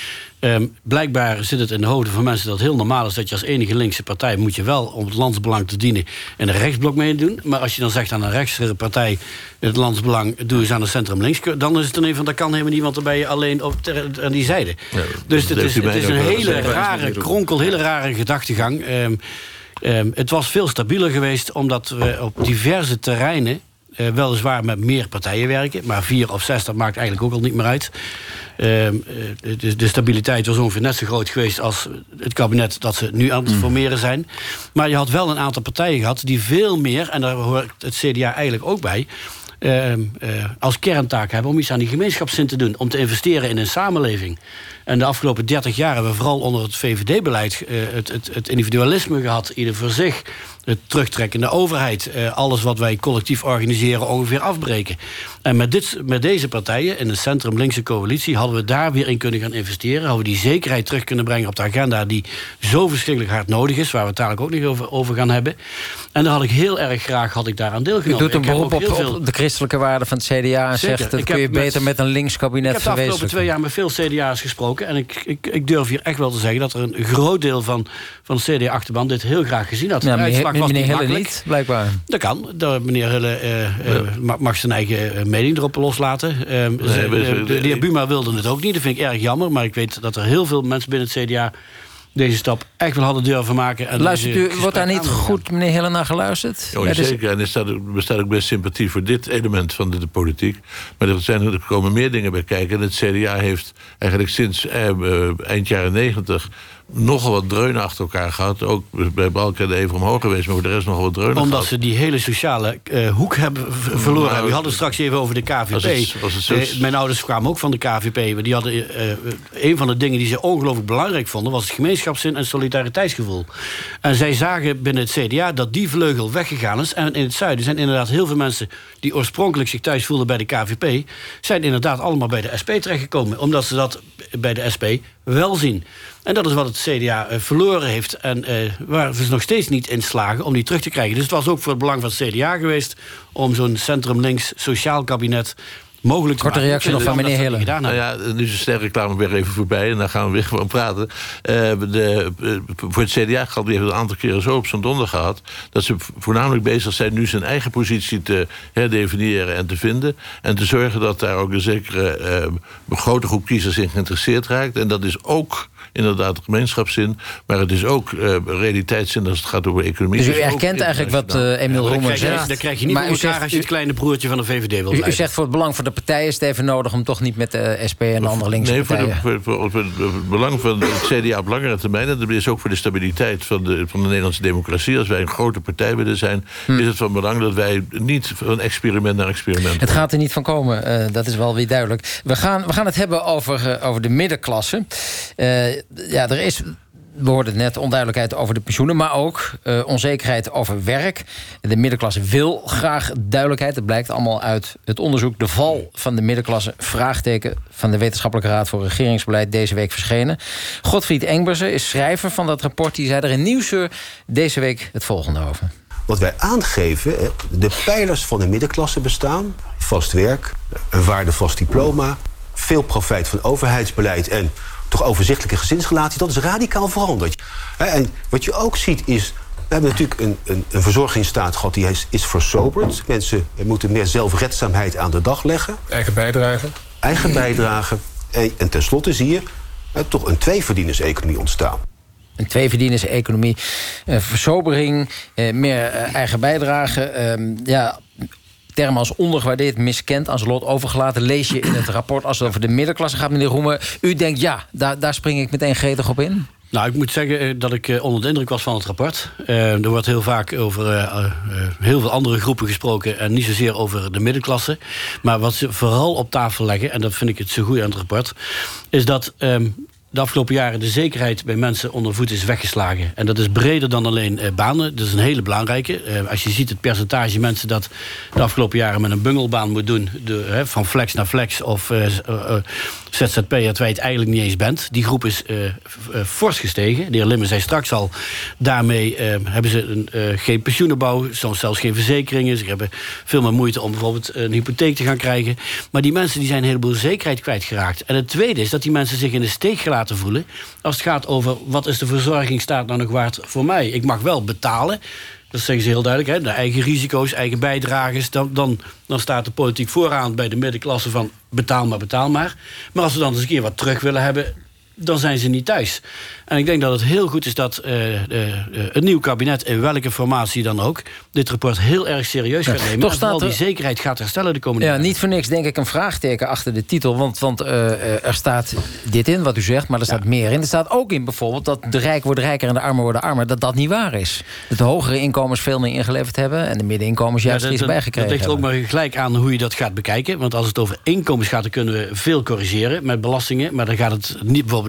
Um, blijkbaar zit het in de hoofden van mensen dat het heel normaal is dat je als enige linkse partij moet je wel om het landsbelang te dienen in een rechtsblok meedoen. Maar als je dan zegt aan een rechtse partij het landsbelang doe eens aan de centrum links, dan is het er een van dat kan helemaal niet, want dan ben je alleen op ter, aan die zijde. Ja, dus het is, het is een hele rare kronkel, hele rare gedachtegang. Um, um, het was veel stabieler geweest omdat we op diverse terreinen Uh, weliswaar met meer partijen werken, maar vier of zes, dat maakt eigenlijk ook al niet meer uit. Uh, uh, de, de stabiliteit was ongeveer net zo groot geweest als het kabinet dat ze nu aan het formeren zijn. Maar je had wel een aantal partijen gehad die veel meer, en daar hoort het C D A eigenlijk ook bij, Uh, uh, als kerntaak hebben om iets aan die gemeenschapszin te doen, om te investeren in een samenleving. En de afgelopen dertig jaar hebben we vooral onder het V V D-beleid uh, het, het, het individualisme gehad, ieder voor zich. het terugtrekkende overheid. Uh, alles wat wij collectief organiseren ongeveer afbreken. En met, dit, met deze partijen in de centrum-linkse coalitie hadden we daar weer in kunnen gaan investeren. Hadden we die zekerheid terug kunnen brengen op de agenda die zo verschrikkelijk hard nodig is, waar we het dadelijk ook nog over, over gaan hebben. En daar had ik heel erg graag had ik daaraan deelgenomen. U doet een beroep op, veel... op de christelijke waarden van het C D A en Zeker. zegt dat kun je beter met, met een links kabinet verwezenlijken. Ik heb de afgelopen twee jaar met veel C D A's gesproken en ik, ik, ik durf hier echt wel te zeggen dat er een groot deel van, van de C D A-achterban dit heel graag gezien had. Ja, meneer, meneer Hille niet, blijkbaar. Dat kan. De, meneer Hille uh, uh, mag zijn eigen mening erop loslaten. Uh, nee, de, de, de heer Buma wilde het ook niet. Dat vind ik erg jammer. Maar ik weet dat er heel veel mensen binnen het C D A deze stap echt wel hadden durven maken. En Luistert u, wordt daar niet goed, meneer Hille, naar geluisterd? Oh, ja, zeker. En er staat, er bestaat ook best sympathie voor dit element van de, de politiek. Maar er, zijn, er komen meer dingen bij kijken. En het C D A heeft eigenlijk sinds eh, eind jaren negentig nogal wat dreunen achter elkaar gehad. Ook bij Balken even omhoog geweest, maar voor de rest nogal wat dreunen Omdat gehad. ze die hele sociale uh, hoek hebben v- verloren. Nou, hebben. We hadden het straks even over de K V P. Als het, als het zo... uh, mijn ouders kwamen ook van de K V P. Maar die hadden, uh, een van de dingen die ze ongelooflijk belangrijk vonden was het gemeenschapszin en solidariteitsgevoel. En zij zagen binnen het C D A dat die vleugel weggegaan is. En in het zuiden zijn inderdaad heel veel mensen die oorspronkelijk zich thuis voelden bij de K V P, zijn inderdaad allemaal bij de S P terechtgekomen. Omdat ze dat bij de S P wel zien. En dat is wat het C D A uh, verloren heeft. En uh, waar we nog steeds niet in slagen om die terug te krijgen. Dus het was ook voor het belang van het C D A geweest om zo'n centrum-links sociaal kabinet mogelijk te Korte maken. reactie nog van meneer Hille. Nou ja, nu is de sterreclame weer even voorbij en dan gaan we weer gewoon praten. Uh, de, uh, voor het C D A geldt, die heeft het een aantal keren zo op zijn donder gehad, dat ze voornamelijk bezig zijn nu zijn eigen positie te herdefiniëren en te vinden. En te zorgen dat daar ook een zekere uh, grote groep kiezers in geïnteresseerd raakt. En dat is ook inderdaad gemeenschapszin, maar het is ook uh, realiteitszin als het gaat over economie. Dus u erkent eigenlijk wat uh, Emiel ja, Roemer zegt. Dat krijg je niet maar voor elkaar als je het kleine broertje van de V V D wilt blijven. U, u zegt voor het belang van de partijen is het even nodig om toch niet met de S P en de andere linkse nee, partijen. Nee, voor, voor, voor het belang van het C D A op langere termijn, en dat is ook voor de stabiliteit van de, van de Nederlandse democratie. Als wij een grote partij willen zijn, hm. is het van belang dat wij niet van experiment naar experiment. Het gaat er niet van komen, uh, dat is wel weer duidelijk. We gaan, we gaan het hebben over, uh, over de middenklasse. Uh, ja, er is, we hoorden het net, onduidelijkheid over de pensioenen, maar ook uh, onzekerheid over werk. De middenklasse wil graag duidelijkheid. Dat blijkt allemaal uit het onderzoek De Val van de Middenklasse, vraagteken van de Wetenschappelijke Raad voor Regeringsbeleid, deze week verschenen. Godfried Engbersen is schrijver van dat rapport. Die zei er in Nieuwsuur deze week het volgende over. Wat wij aangeven, de pijlers van de middenklasse bestaan: vast werk, een waardevast diploma, veel profijt van overheidsbeleid en toch overzichtelijke gezinsrelaties. Dat is radicaal veranderd. En wat je ook ziet is, we hebben natuurlijk een, een, een verzorgingsstaat gehad die is, is versoberd. Mensen moeten meer zelfredzaamheid aan de dag leggen. Eigen bijdrage. Eigen bijdrage. En, en tenslotte zie je uh, toch een tweeverdienerseconomie ontstaan. Een tweeverdienerseconomie, uh, versobering, uh, meer uh, eigen bijdrage. Uh, ja, termen als ondergewaardeerd, miskend, aan zijn lot overgelaten, lees je in het rapport als het over de middenklasse gaat, meneer Roemer. U denkt, ja, daar, daar spring ik meteen gretig op in? Nou, ik moet zeggen dat ik onder de indruk was van het rapport. Uh, er wordt heel vaak over uh, uh, heel veel andere groepen gesproken en niet zozeer over de middenklasse. Maar wat ze vooral op tafel leggen, en dat vind ik het zo goed aan het rapport, is dat Um, de afgelopen jaren de zekerheid bij mensen onder voet is weggeslagen. En dat is breder dan alleen uh, banen. Dat is een hele belangrijke. Uh, als je ziet het percentage mensen dat de afgelopen jaren met een bungelbaan moet doen, de, uh, van flex naar flex of uh, uh, uh, Z Z P'er, terwijl je het eigenlijk niet eens bent. Die groep is uh, uh, fors gestegen. De heer Limmen zei straks al, daarmee uh, hebben ze een, uh, geen pensioenopbouw, soms zelfs geen verzekeringen. Ze hebben veel meer moeite om bijvoorbeeld een hypotheek te gaan krijgen. Maar die mensen die zijn een heleboel zekerheid kwijtgeraakt. En het tweede is dat die mensen zich in de steek gelaten voelen als het gaat over wat is de verzorgingsstaat nou nog waard voor mij. Ik mag wel betalen. Dat zeggen ze heel duidelijk. Hè? De eigen risico's, eigen bijdrages. Dan, dan, dan staat de politiek vooraan bij de middenklasse van betaal maar, betaal maar. Maar als we dan eens een keer wat terug willen hebben, dan zijn ze niet thuis. En ik denk dat het heel goed is dat uh, uh, uh, het nieuw kabinet, in welke formatie dan ook, dit rapport heel erg serieus gaat nemen. Ja, toch staat er, die zekerheid gaat herstellen de komende ja, jaren. Niet voor niks denk ik een vraagteken achter de titel. Want, want uh, er staat dit in, wat u zegt, maar er staat ja. meer in. Er staat ook in bijvoorbeeld dat de rijken worden rijker en de armen worden armer. Dat dat niet waar is. Dat de hogere inkomens veel meer ingeleverd hebben en de middeninkomens juist ja, dat, iets bijgekregen hebben. Dat ligt hebben. ook maar gelijk aan hoe je dat gaat bekijken. Want als het over inkomens gaat, dan kunnen we veel corrigeren met belastingen. Maar dan gaat het niet, bijvoorbeeld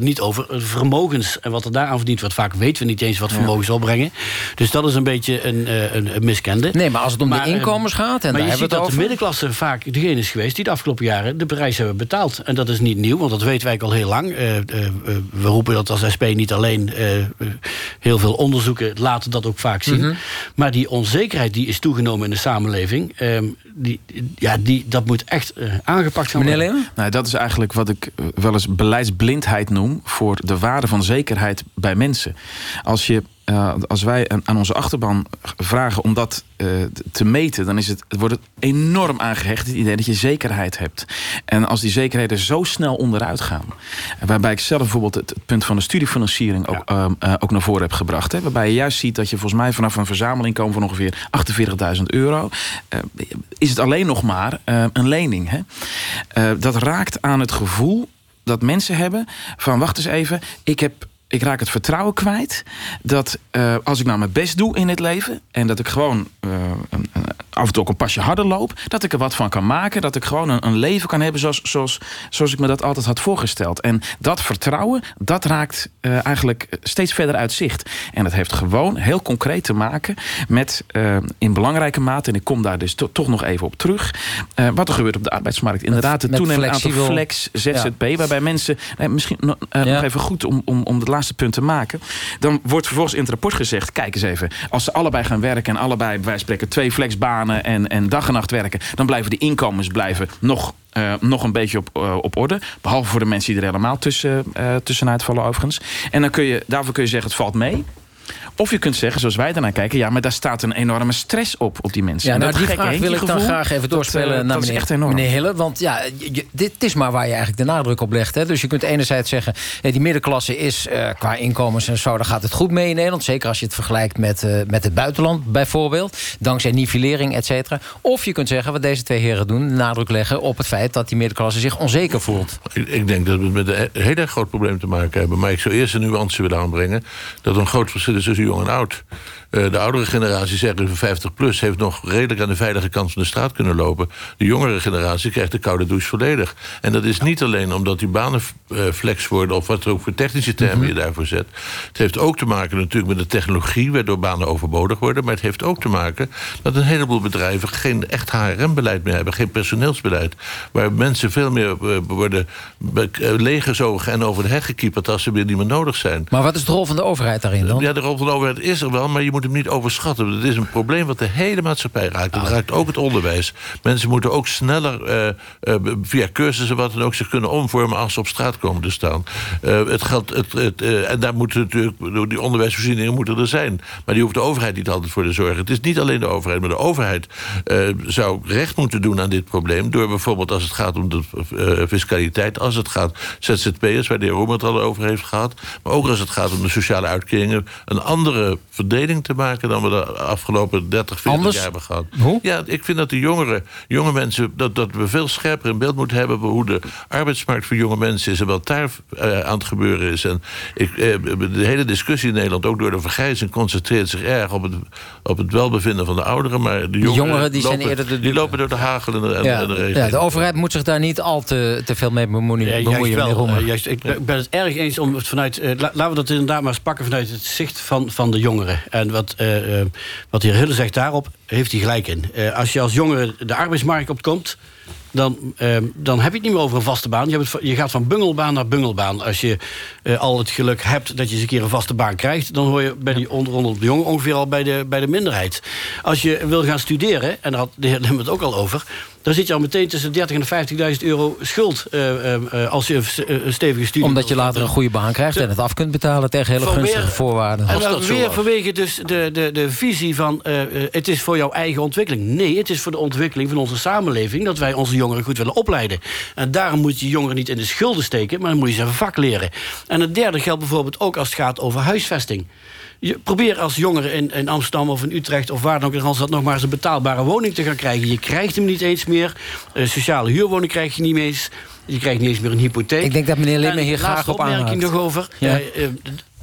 niet over vermogens en wat er daaraan verdient wordt. Vaak weten we niet eens wat vermogens opbrengen. Dus dat is een beetje een, een, een miskende. Nee, maar als het om maar, de inkomens gaat... En maar daar je ziet dat het de middenklasse vaak degene is geweest... die de afgelopen jaren de prijs hebben betaald. En dat is niet nieuw, want dat weten wij al heel lang. Uh, uh, we roepen dat als S P niet alleen... Uh, uh, heel veel onderzoeken laten dat ook vaak zien. Mm-hmm. Maar die onzekerheid die is toegenomen in de samenleving... Uh, die, ja, die, dat moet echt uh, aangepakt gaan worden. Meneer Leeuwen? Nou, dat is eigenlijk wat ik wel eens beleidsblindheid noem... voor de waarde van zekerheid bij mensen. Als je Uh, als wij aan onze achterban vragen om dat uh, te meten... dan is het, het wordt het enorm aangehecht, het idee dat je zekerheid hebt. En als die zekerheden zo snel onderuit gaan... waarbij ik zelf bijvoorbeeld het, het punt van de studiefinanciering... ook, ja. uh, uh, ook naar voren heb gebracht. Hè, waarbij je juist ziet dat je volgens mij vanaf een verzamelinkomen... van ongeveer achtenveertigduizend euro... Uh, is het alleen nog maar uh, een lening. Hè? Uh, dat raakt aan het gevoel dat mensen hebben van... wacht eens even, ik heb... Ik raak het vertrouwen kwijt dat uh, als ik nou mijn best doe in het leven... en dat ik gewoon uh, een, een, af en toe ook een pasje harder loop... dat ik er wat van kan maken, dat ik gewoon een, een leven kan hebben... Zoals, zoals, zoals ik me dat altijd had voorgesteld. En dat vertrouwen, dat raakt uh, eigenlijk steeds verder uit zicht. En dat heeft gewoon heel concreet te maken met uh, in belangrijke mate... en ik kom daar dus to, toch nog even op terug... Uh, wat er gebeurt op de arbeidsmarkt. Inderdaad, het toenemend aantal flex, Z Z P... Ja. waarbij mensen, uh, misschien uh, ja. nog even goed om, om, om de laatste punt te maken... dan wordt vervolgens in het rapport gezegd... kijk eens even, als ze allebei gaan werken... en allebei bij wijze van spreken twee flexbanen en, en dag en nacht werken... dan blijven de inkomens blijven nog, uh, nog een beetje op, uh, op orde. Behalve voor de mensen die er helemaal tussen, uh, tussenuit vallen overigens. En dan kun je, daarvoor kun je zeggen, het valt mee... Of je kunt zeggen, zoals wij daarnaar kijken... ja, maar daar staat een enorme stress op, op die mensen. Ja, nou, dat die vraag wil ik gevoel, dan graag even doorspelen dat, uh, naar dat meneer, meneer Hille. Want ja, je, dit is maar waar je eigenlijk de nadruk op legt. Hè. Dus je kunt enerzijds zeggen... Hey, die middenklasse is uh, qua inkomens en zo... daar gaat het goed mee in Nederland. Zeker als je het vergelijkt met, uh, met het buitenland bijvoorbeeld. Dankzij nivellering, et cetera. Of je kunt zeggen, wat deze twee heren doen... de nadruk leggen op het feit dat die middenklasse zich onzeker voelt. Ik, ik denk dat we met een heel erg groot probleem te maken hebben. Maar ik zou eerst een nuance willen aanbrengen... dat er een groot verschil is tussen jong en oud. Uh, de oudere generatie, zeggen we vijftig plus... heeft nog redelijk aan de veilige kant van de straat kunnen lopen. De jongere generatie krijgt de koude douche volledig. En dat is niet alleen omdat die banen uh, flex worden... of wat er ook voor technische termen mm-hmm. je daarvoor zet. Het heeft ook te maken natuurlijk met de technologie... waardoor banen overbodig worden. Maar het heeft ook te maken dat een heleboel bedrijven... geen echt H R M-beleid meer hebben, geen personeelsbeleid. Waar mensen veel meer uh, worden uh, leeggezogen... en over de heg gekieperd als ze weer niet meer nodig zijn. Maar wat is de rol van de overheid daarin dan? Ja, de rol van de overheid is er wel, maar je moet hem niet overschatten. Het is een probleem wat de hele maatschappij raakt. Het raakt ook het onderwijs. Mensen moeten ook sneller uh, uh, via cursussen wat dan ook zich kunnen omvormen als ze op straat komen te staan. Uh, het gaat, het, het, uh, en daar moeten natuurlijk die onderwijsvoorzieningen moeten er zijn. Maar die hoeft de overheid niet altijd voor te zorgen. Het is niet alleen de overheid, maar de overheid uh, zou recht moeten doen aan dit probleem door bijvoorbeeld als het gaat om de uh, fiscaliteit, als het gaat Z Z P'ers, waar de heer Roemer het al over heeft gehad, maar ook als het gaat om de sociale uitkeringen, een andere verdeling te maken dan we de afgelopen dertig, veertig Anders? jaar hebben gehad. Hoe? Ja, ik vind dat de jongeren, jonge mensen, dat, dat we veel scherper in beeld moeten hebben hoe de arbeidsmarkt voor jonge mensen is en wat daar uh, aan het gebeuren is. En ik, uh, de hele discussie in Nederland, ook door de vergrijzing, concentreert zich erg op het, op het welbevinden van de ouderen. Maar de jongeren, de jongeren die, lopen, zijn eerder de, die lopen door de hagel en de, ja, en de regen. Ja, de overheid moet zich daar niet al te, te veel mee bemoeien. Ja, bemoeien juist wel, uh, juist, ik ja. ben het erg eens om het vanuit... Uh, laten we dat inderdaad maar eens pakken vanuit het zicht van, van de jongeren. En wat, uh, uh, wat de heer Hille zegt, daarop heeft hij gelijk in. Uh, als je als jongere de arbeidsmarkt opkomt... Dan, uh, dan heb je het niet meer over een vaste baan. Je, hebt het, je gaat van bungelbaan naar bungelbaan. Als je uh, al het geluk hebt dat je eens een keer een vaste baan krijgt... dan hoor je bij die onder, onder de jongen ongeveer al bij de, bij de minderheid. Als je wil gaan studeren, en daar had de heer Lem het ook al over... dan zit je al meteen tussen dertig en vijftigduizend euro schuld... Uh, uh, als je een, een stevige studie... Omdat je later een goede baan krijgt en het af kunt betalen... tegen hele vanwege, gunstige voorwaarden. En dan weer vanwege dus de, de, de visie van... Uh, het is voor jouw eigen ontwikkeling. Nee, het is voor de ontwikkeling van onze samenleving... dat wij onze jongeren goed willen opleiden. En daarom moet je jongeren niet in de schulden steken... maar dan moet je ze een vak leren. En het derde geldt bijvoorbeeld ook als het gaat over huisvesting. Je probeer als jongere in, in Amsterdam of in Utrecht... of waar dan ook in Randstad nog maar eens een betaalbare woning te gaan krijgen. Je krijgt hem niet eens meer. Uh, sociale huurwoning krijg je niet eens. Je krijgt niet eens meer een hypotheek. Ik denk dat meneer Limme hier graag op aanhaakt. Laatste opmerking nog over. Ja. Uh, uh,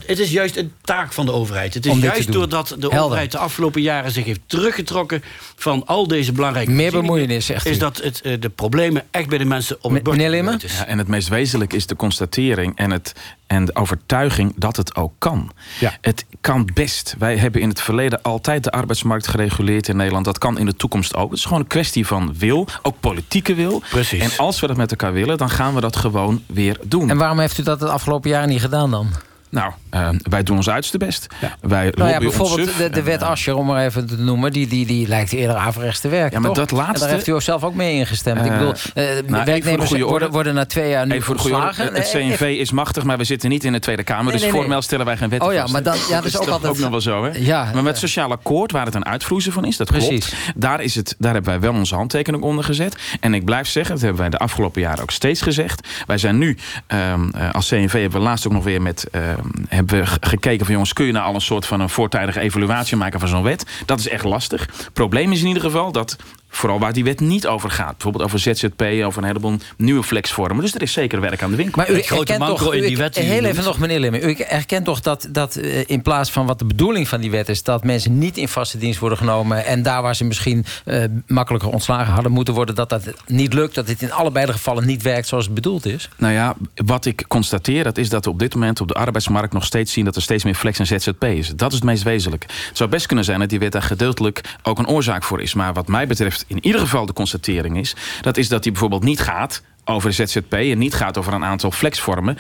Het is juist een taak van de overheid. Het is Om dit juist te doen. doordat de Helder. overheid de afgelopen jaren zich heeft teruggetrokken van al deze belangrijke Meer voorzieningen, bemoeienis, zegt u. is dat het, uh, de problemen echt bij de mensen op het bord Meneer Limme? gegooid is. Ja, en het meest wezenlijk is de constatering en, het, en de overtuiging dat het ook kan. Ja. Het kan best. Wij hebben in het verleden altijd de arbeidsmarkt gereguleerd in Nederland. Dat kan in de toekomst ook. Het is gewoon een kwestie van wil, ook politieke wil. Precies. En als we dat met elkaar willen, dan gaan we dat gewoon weer doen. En waarom heeft u dat het afgelopen jaar niet gedaan dan? Nou, uh, wij doen ons uiterste best. Ja. Wij Nou ja, lobbyen ons bijvoorbeeld suf de, de en, wet uh, Asscher, om maar even te noemen... die, die, die lijkt eerder averechts te werken, Ja, maar toch? dat laatste- En daar heeft u ook zelf ook mee ingestemd. Uh, ik bedoel, uh, even voor de werknemers goede orde. worden, worden na twee jaar nu Even voor de goede orde, ontslagen. het C N V is machtig, maar we zitten niet in de Tweede Kamer. Nee, dus nee, nee. formeel stellen wij geen wetten Oh ja, vast. maar dan- ja, dat is ook toch altijd- ook nog wel zo, hè? Ja, maar met het ja. sociaal akkoord, waar het een uitvloeisel van is, dat Precies. klopt. Daar, is het, daar hebben wij wel onze handtekening onder gezet. En ik blijf zeggen, dat hebben wij de afgelopen jaren ook steeds gezegd. Wij zijn nu, um, uh, als C N V hebben we laatst ook nog weer met um, hebben we g- gekeken van jongens, kun je nou al een soort van een voortijdige evaluatie maken van zo'n wet? Dat is echt lastig. Probleem is in ieder geval dat, vooral waar die wet niet over gaat, bijvoorbeeld over Z Z P, over een heleboel nieuwe flexvormen. Dus er is zeker werk aan de winkel. Maar u Het grote erkent manco toch, in u- die wet die u heel noemt. even nog, meneer Limme. U erkent toch dat, dat uh, in plaats van wat de bedoeling van die wet is... dat mensen niet in vaste dienst worden genomen... en daar waar ze misschien uh, makkelijker ontslagen hadden moeten worden... dat dat niet lukt, dat dit in allebei de gevallen niet werkt zoals het bedoeld is? Nou ja, wat ik constateer, dat is dat we op dit moment op de arbeidsmarkt nog steeds zien dat er steeds meer flex en Z Z P is. Dat is het meest wezenlijke. Het zou best kunnen zijn dat die wet daar gedeeltelijk ook een oorzaak voor is. Maar wat mij betreft in ieder geval de constatering is, dat is dat die bijvoorbeeld niet gaat over Z Z P en niet gaat over een aantal flexvormen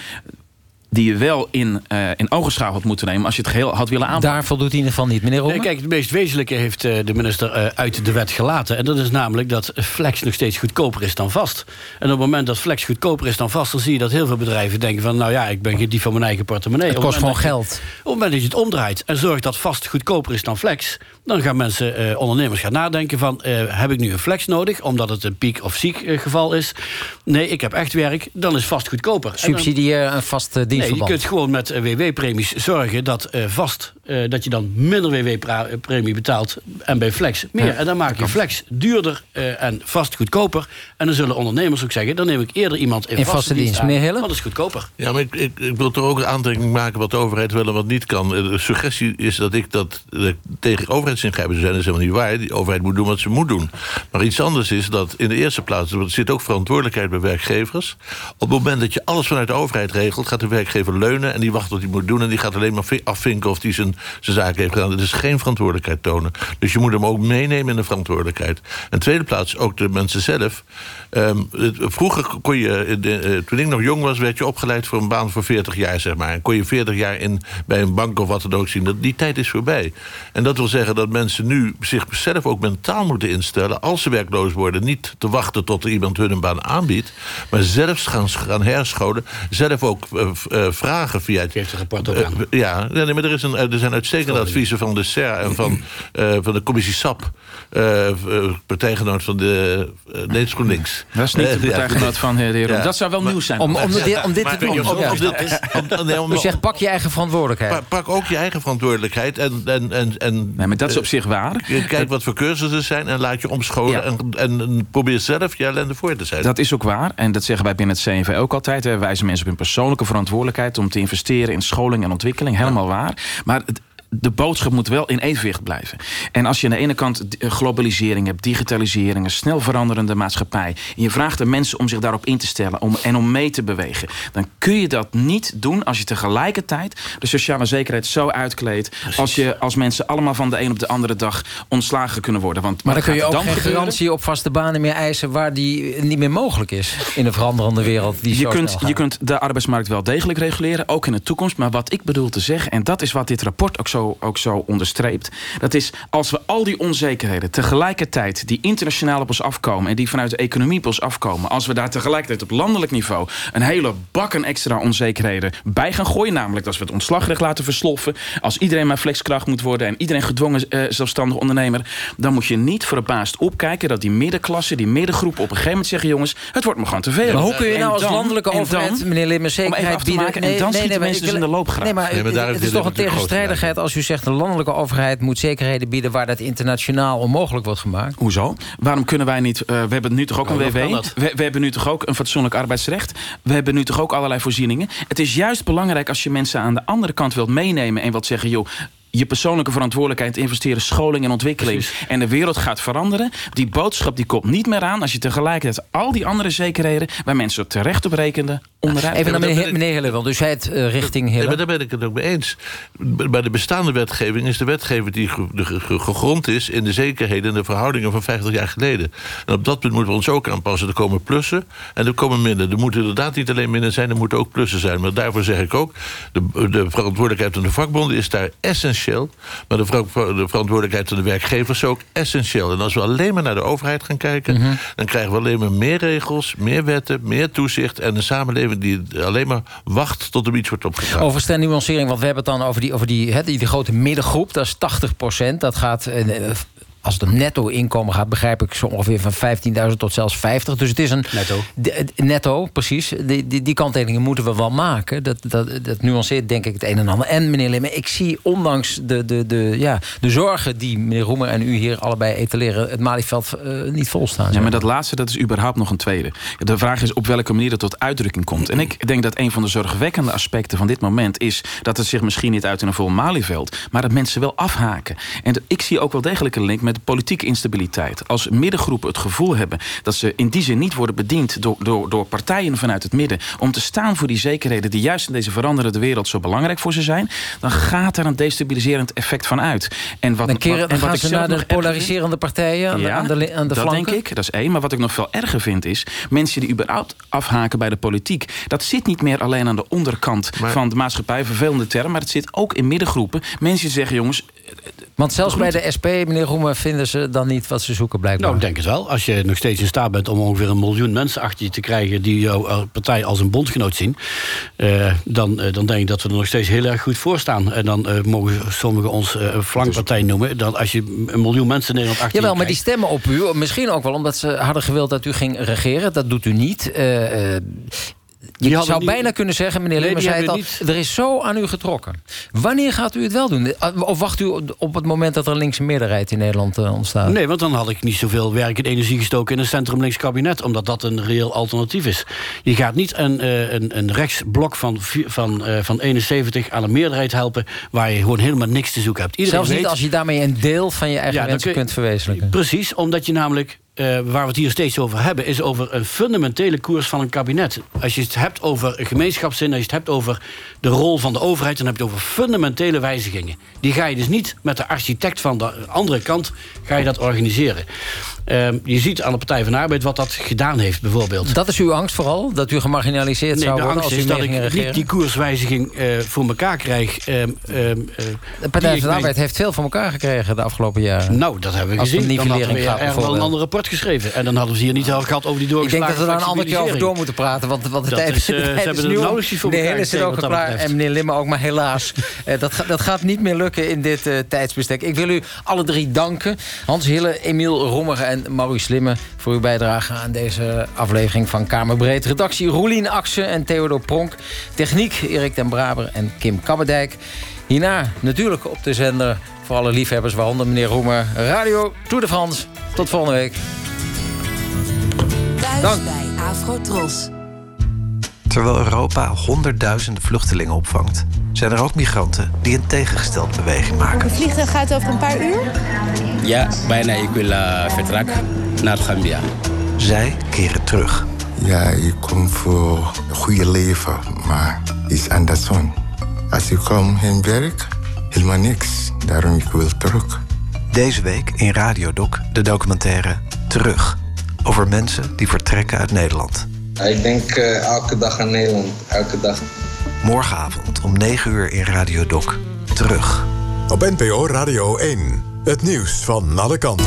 die je wel in, uh, in ogenschouw had moeten nemen als je het geheel had willen aanpakken. Daar voldoet hij in ieder geval niet. Meneer Romme? Nee, kijk, het meest wezenlijke heeft uh, de minister uh, uit de wet gelaten. En dat is namelijk dat flex nog steeds goedkoper is dan vast. En op het moment dat flex goedkoper is dan vast, dan zie je dat heel veel bedrijven denken van, nou ja, ik ben geen dief van mijn eigen portemonnee. Het Op kost gewoon moment dat geld. je- Op het moment dat je het omdraait en zorgt dat vast goedkoper is dan flex, dan gaan mensen, uh, ondernemers gaan nadenken van, uh, heb ik nu een flex nodig, omdat het een piek of ziek uh, geval is? Nee, ik heb echt werk, dan is vast goedkoper. En dan- Subsidieer een vast uh, Nee, je dienstverband. kunt gewoon met W W-premies zorgen dat uh, vast uh, dat je dan minder W W-premie betaalt en bij flex meer. Ja, en dan maak je flex duurder uh, en vast goedkoper. En dan zullen ondernemers ook zeggen, dan neem ik eerder iemand in, In vaste dienst. aan, Meneer Hille? want dat is goedkoper. Ja, maar ik, ik, ik wil toch ook een aantekening maken wat de overheid wel en wat niet kan. De suggestie is dat ik dat uh, tegen overheidsingrijpen zou zijn. Dat is helemaal niet waar. Die overheid moet doen wat ze moet doen. Maar iets anders is dat in de eerste plaats, er zit ook verantwoordelijkheid bij werkgevers. Op het moment dat je alles vanuit de overheid regelt, gaat de werkgever leunen en die wacht wat hij moet doen en die gaat alleen maar afvinken of hij zijn, zijn zaak heeft gedaan. Dat is geen verantwoordelijkheid tonen. Dus je moet hem ook meenemen in de verantwoordelijkheid. En in de tweede plaats ook de mensen zelf. Um, het, vroeger kon je, de, uh, toen ik nog jong was, werd je opgeleid voor een baan voor veertig jaar, zeg maar. En kon je veertig jaar in, bij een bank of wat dan ook zien. Dat, die tijd is voorbij. En dat wil zeggen dat mensen nu zich zelf ook mentaal moeten instellen, als ze werkloos worden, niet te wachten tot er iemand hun een baan aanbiedt, maar zelfs gaan, gaan herscholen, zelf ook uh, uh, vragen via het... Geeft een rapport ook Uh, aan. ja, nee, maar er, is een, er zijn uitstekende adviezen van de S E R en van, uh, van de commissie S A P. Uh, uh, partijgenoot van de... Uh, nee, het is GroenLinks. Dat is niet de Uh, ja. partijgenoot van de heer Roem. Ja. Dat zou wel Maar- nieuws zijn. Om, om, dit, om dit Maar- te doen. om- om- Ja. om dit- om- nee, om- U zegt, pak je eigen verantwoordelijkheid. Pa- Pak ook je eigen verantwoordelijkheid. En, en, en, en, Nee, maar dat is op zich waar. uh, Kijk wat voor cursussen er zijn en laat je omscholen. Ja. En, en, en probeer zelf je ellende voor te zijn. Dat is ook waar. En dat zeggen wij binnen het C N V ook altijd. Wij wijzen mensen op hun persoonlijke verantwoordelijkheid om te investeren in scholing en ontwikkeling. Helemaal waar. Maar het, de boodschap moet wel in evenwicht blijven. En als je aan de ene kant globalisering hebt, digitalisering, een snel veranderende maatschappij, en je vraagt de mensen om zich daarop in te stellen om, en om mee te bewegen, dan kun je dat niet doen als je tegelijkertijd de sociale zekerheid zo uitkleedt, als, je, als mensen allemaal van de een op de andere dag ontslagen kunnen worden. Want Maar dan wat kun je gaat ook er geen gebeuren? garantie op vaste banen meer eisen waar die niet meer mogelijk is in een veranderende wereld. Die Je zo kunt, snel gaat. je kunt de arbeidsmarkt wel degelijk reguleren, ook in de toekomst. Maar wat ik bedoel te zeggen, en dat is wat dit rapport ook zo, ook zo onderstreept, dat is als we al die onzekerheden tegelijkertijd die internationaal op ons afkomen en die vanuit de economie op ons afkomen, als we daar tegelijkertijd op landelijk niveau een hele bakken extra onzekerheden bij gaan gooien, namelijk als we het ontslagrecht laten versloffen, als iedereen maar flexkracht moet worden en iedereen gedwongen uh, zelfstandig ondernemer, dan moet je niet verbaasd opkijken dat die middenklasse, die middengroep op een gegeven moment zeggen, jongens, het wordt me gewoon te veel. Maar hoe kun je En nou als dan- landelijke en overheid, dan- meneer Limme, om even zekerheid af te bieden? maken, en dan schieten maar mensen ik dus wil- in de loopgraaf. Nee, maar, Nee, maar daar het heeft is Willem toch een natuurlijk groot tegenstrijdigheid als als u zegt... de landelijke overheid moet zekerheden bieden... waar dat internationaal onmogelijk wordt gemaakt? Hoezo? Waarom kunnen wij niet... Uh, we hebben nu toch ook nou, een W W? We, we hebben nu toch ook een fatsoenlijk arbeidsrecht? We hebben nu toch ook allerlei voorzieningen? Het is juist belangrijk als je mensen aan de andere kant wilt meenemen... en wilt zeggen, joh... je persoonlijke verantwoordelijkheid investeren, scholing en ontwikkeling. Precies. En de wereld gaat veranderen. Die boodschap die komt niet meer aan als je tegelijkertijd al die andere zekerheden waar mensen terecht op rekenden onderuit. Even naar meneer, meneer Hille, want u zei het uh, richting Hille. Ja, maar daar ben ik het ook mee eens. Bij de bestaande wetgeving is de wetgeving die ge, ge, ge, gegrond is in de zekerheden en de verhoudingen van vijftig jaar geleden. En op dat punt moeten we ons ook aanpassen. Er komen plussen en er komen minder. Er moeten inderdaad niet alleen minder zijn, er moeten ook plussen zijn. Maar daarvoor zeg ik ook, de, de verantwoordelijkheid van de vakbonden is daar essentieel. Maar de, ver, de verantwoordelijkheid van de werkgevers is ook essentieel. En als we alleen maar naar de overheid gaan kijken, mm-hmm. dan krijgen we alleen maar meer regels, meer wetten, meer toezicht en een samenleving die alleen maar wacht tot er iets wordt opgegaan. Over stand nuancering, want we hebben het dan over die, over die, he, die, die grote middengroep, dat is tachtig procent. Dat gaat... Uh, Als het om netto-inkomen gaat, begrijp ik zo ongeveer van vijftienduizend tot zelfs vijftig. Dus het is een... Netto. De, netto, precies. Die, die, die kanttekeningen moeten we wel maken. Dat, dat, dat nuanceert denk ik het een en ander. En meneer Limme, ik zie ondanks de, de, de, ja, de zorgen die meneer Roemer en u hier allebei etaleren, het Malieveld uh, niet volstaan. Ja, maar dat laatste, dat is überhaupt nog een tweede. De vraag is op welke manier dat tot uitdrukking komt. En ik denk dat een van de zorgwekkende aspecten van dit moment is dat het zich misschien niet uit in een vol Malieveld, maar dat mensen wel afhaken. En dat, ik zie ook wel degelijk een link met de politieke instabiliteit. Als middengroepen het gevoel hebben dat ze in die zin niet worden bediend door, door, door partijen vanuit het midden om te staan voor die zekerheden die juist in deze veranderende wereld zo belangrijk voor ze zijn, dan gaat er een destabiliserend effect van uit. En wat, dan keren, wat, dan en wat gaan ik ze zelf naar de polariserende vind, partijen aan, ja, aan de, aan de dat flanken? denk ik, dat is één. Maar wat ik nog veel erger vind is mensen die überhaupt afhaken bij de politiek. Dat zit niet meer alleen aan de onderkant maar, van de maatschappij, vervelende term, maar het zit ook in middengroepen. Mensen die zeggen, jongens, want zelfs bij de S P, meneer Roemer, vinden ze dan niet wat ze zoeken blijkbaar? Nou, ik denk het wel. Als je nog steeds in staat bent om ongeveer een miljoen mensen achter je te krijgen die jouw partij als een bondgenoot zien, uh, dan, uh, dan denk ik dat we er nog steeds heel erg goed voor staan. En dan uh, mogen sommigen ons uh, een flankpartij noemen. Dan als je een miljoen mensen in Nederland achter Jawel, je maar die krijgt. stemmen op u, misschien ook wel omdat ze hadden gewild dat u ging regeren. Dat doet u niet. Uh, uh, Je zou niet bijna kunnen zeggen, meneer Limmer zei het al, niet. Er is zo aan u getrokken. Wanneer gaat u het wel doen? Of wacht u op het moment dat er een linkse meerderheid in Nederland uh, ontstaat? Nee, want dan had ik niet zoveel werk en energie gestoken in een centrum-links kabinet, omdat dat een reëel alternatief is. Je gaat niet een, uh, een, een rechtsblok van, van, uh, van eenenzeventig aan een meerderheid helpen waar je gewoon helemaal niks te zoeken hebt. Iedereen Zelfs niet weet, als je daarmee een deel van je eigen ja, wensen kunt verwezenlijken. Precies, omdat je namelijk Uh, waar we het hier steeds over hebben, is over een fundamentele koers van een kabinet. Als je het hebt over gemeenschapszin, als je het hebt over de rol van de overheid, dan heb je het over fundamentele wijzigingen. Die ga je dus niet met de architect van de andere kant ga je dat organiseren. Uh, je ziet aan de Partij van de Arbeid wat dat gedaan heeft, bijvoorbeeld. Dat is uw angst vooral? Dat u gemarginaliseerd nee, zou worden als u Nee, de angst is dat ik regeren? niet die koerswijziging uh, voor elkaar krijg. Uh, uh, de Partij van de Arbeid heeft veel voor elkaar gekregen de afgelopen jaren. Nou, dat hebben we gezien. Dan hadden we er wel een ander rapport geschreven. En dan hadden we ze hier niet al gehad over die doorgeslagen. Ik denk dat we daar een andere keer over door moeten praten. Want, want de, tijd, is, uh, de tijd ze is hebben nu er om. Meneer Hille zit ook al klaar en meneer Limme ook. Maar helaas, uh, dat, ga, dat gaat niet meer lukken in dit uh, tijdsbestek. Ik wil u alle drie danken. Hans Hille, Emiel Roemer en Maurice Limme voor uw bijdrage aan deze aflevering van Kamerbreed. Redactie Roelien Akse en Theodor Pronk. Techniek Erik den Braber en Kim Kabberdijk. Hierna natuurlijk op de zender voor alle liefhebbers, waaronder meneer Roemer. Radio Tour de France. Tot volgende week. Thuis Dank. Bij Afrotros. Terwijl Europa honderdduizenden vluchtelingen opvangt, zijn er ook migranten die een tegengestelde beweging maken. Het vliegtuig gaat over een paar uur? Ja, bijna. Ik wil uh, vertrekken naar Gambia. Zij keren terug. Ja, je komt voor een goede leven, maar is andersom. Als je komt in werk, helemaal niks. Daarom ik wil terug. Deze week in Radiodoc de documentaire Terug. Over mensen die vertrekken uit Nederland. Ik denk uh, elke dag aan Nederland, elke dag. Morgenavond om negen uur in Radiodoc. Terug. Op N P O Radio één. Het nieuws van alle kanten.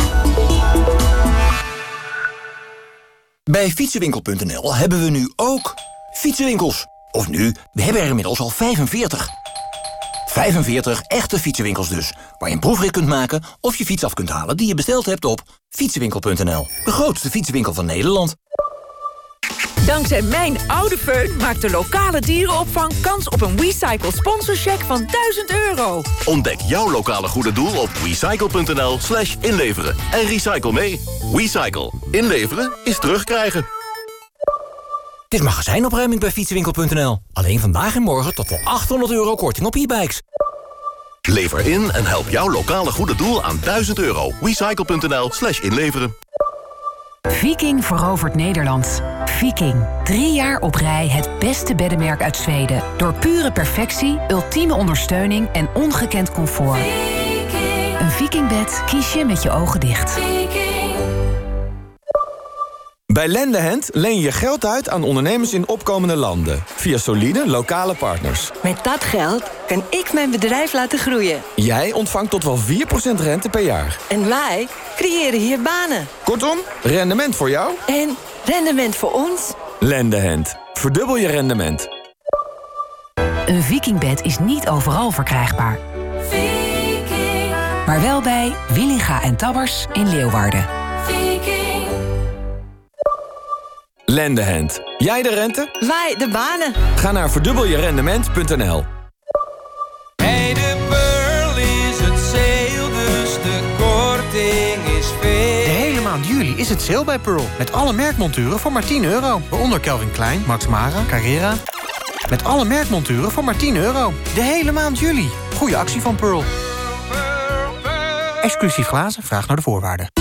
Bij fietsenwinkel punt n l hebben we nu ook fietsenwinkels. Of nu, we hebben er inmiddels al vijfenveertig. vijfenveertig echte fietsenwinkels dus. Waar je een proefrit kunt maken of je fiets af kunt halen die je besteld hebt op fietsenwinkel punt n l. De grootste fietsenwinkel van Nederland. Dankzij Mijn Oude Föhn maakt de lokale dierenopvang kans op een WeCycle sponsorcheck van duizend euro. Ontdek jouw lokale goede doel op wecycle.nl slash inleveren. En recycle mee. WeCycle. Inleveren is terugkrijgen. Het is magazijnopruiming bij fietsenwinkel punt n l. Alleen vandaag en morgen tot wel achthonderd euro korting op e-bikes. Lever in en help jouw lokale goede doel aan duizend euro. wecycle.nl slash inleveren. Viking verovert Nederland. Viking. Drie jaar op rij het beste beddenmerk uit Zweden. Door pure perfectie, ultieme ondersteuning en ongekend comfort. Viking. Een Vikingbed kies je met je ogen dicht. Viking. Bij Lendehand leen je geld uit aan ondernemers in opkomende landen. Via solide, lokale partners. Met dat geld kan ik mijn bedrijf laten groeien. Jij ontvangt tot wel vier procent rente per jaar. En wij creëren hier banen. Kortom, rendement voor jou. En rendement voor ons. Lendehand. Verdubbel je rendement. Een Vikingbed is niet overal verkrijgbaar. Viking. Maar wel bij Willinga en Tabbers in Leeuwarden. Viking. Lendehand. Jij de rente? Wij de banen. Ga naar verdubbeljerendement punt n l. Hey, de Pearl is het sale, dus de korting is veel. De hele maand juli is het sale bij Pearl. Met alle merkmonturen voor maar tien euro. Waaronder Calvin Klein, Max Mara, Carrera. Met alle merkmonturen voor maar tien euro. De hele maand juli. Goeie actie van Pearl. Exclusief glazen, vraag naar de voorwaarden.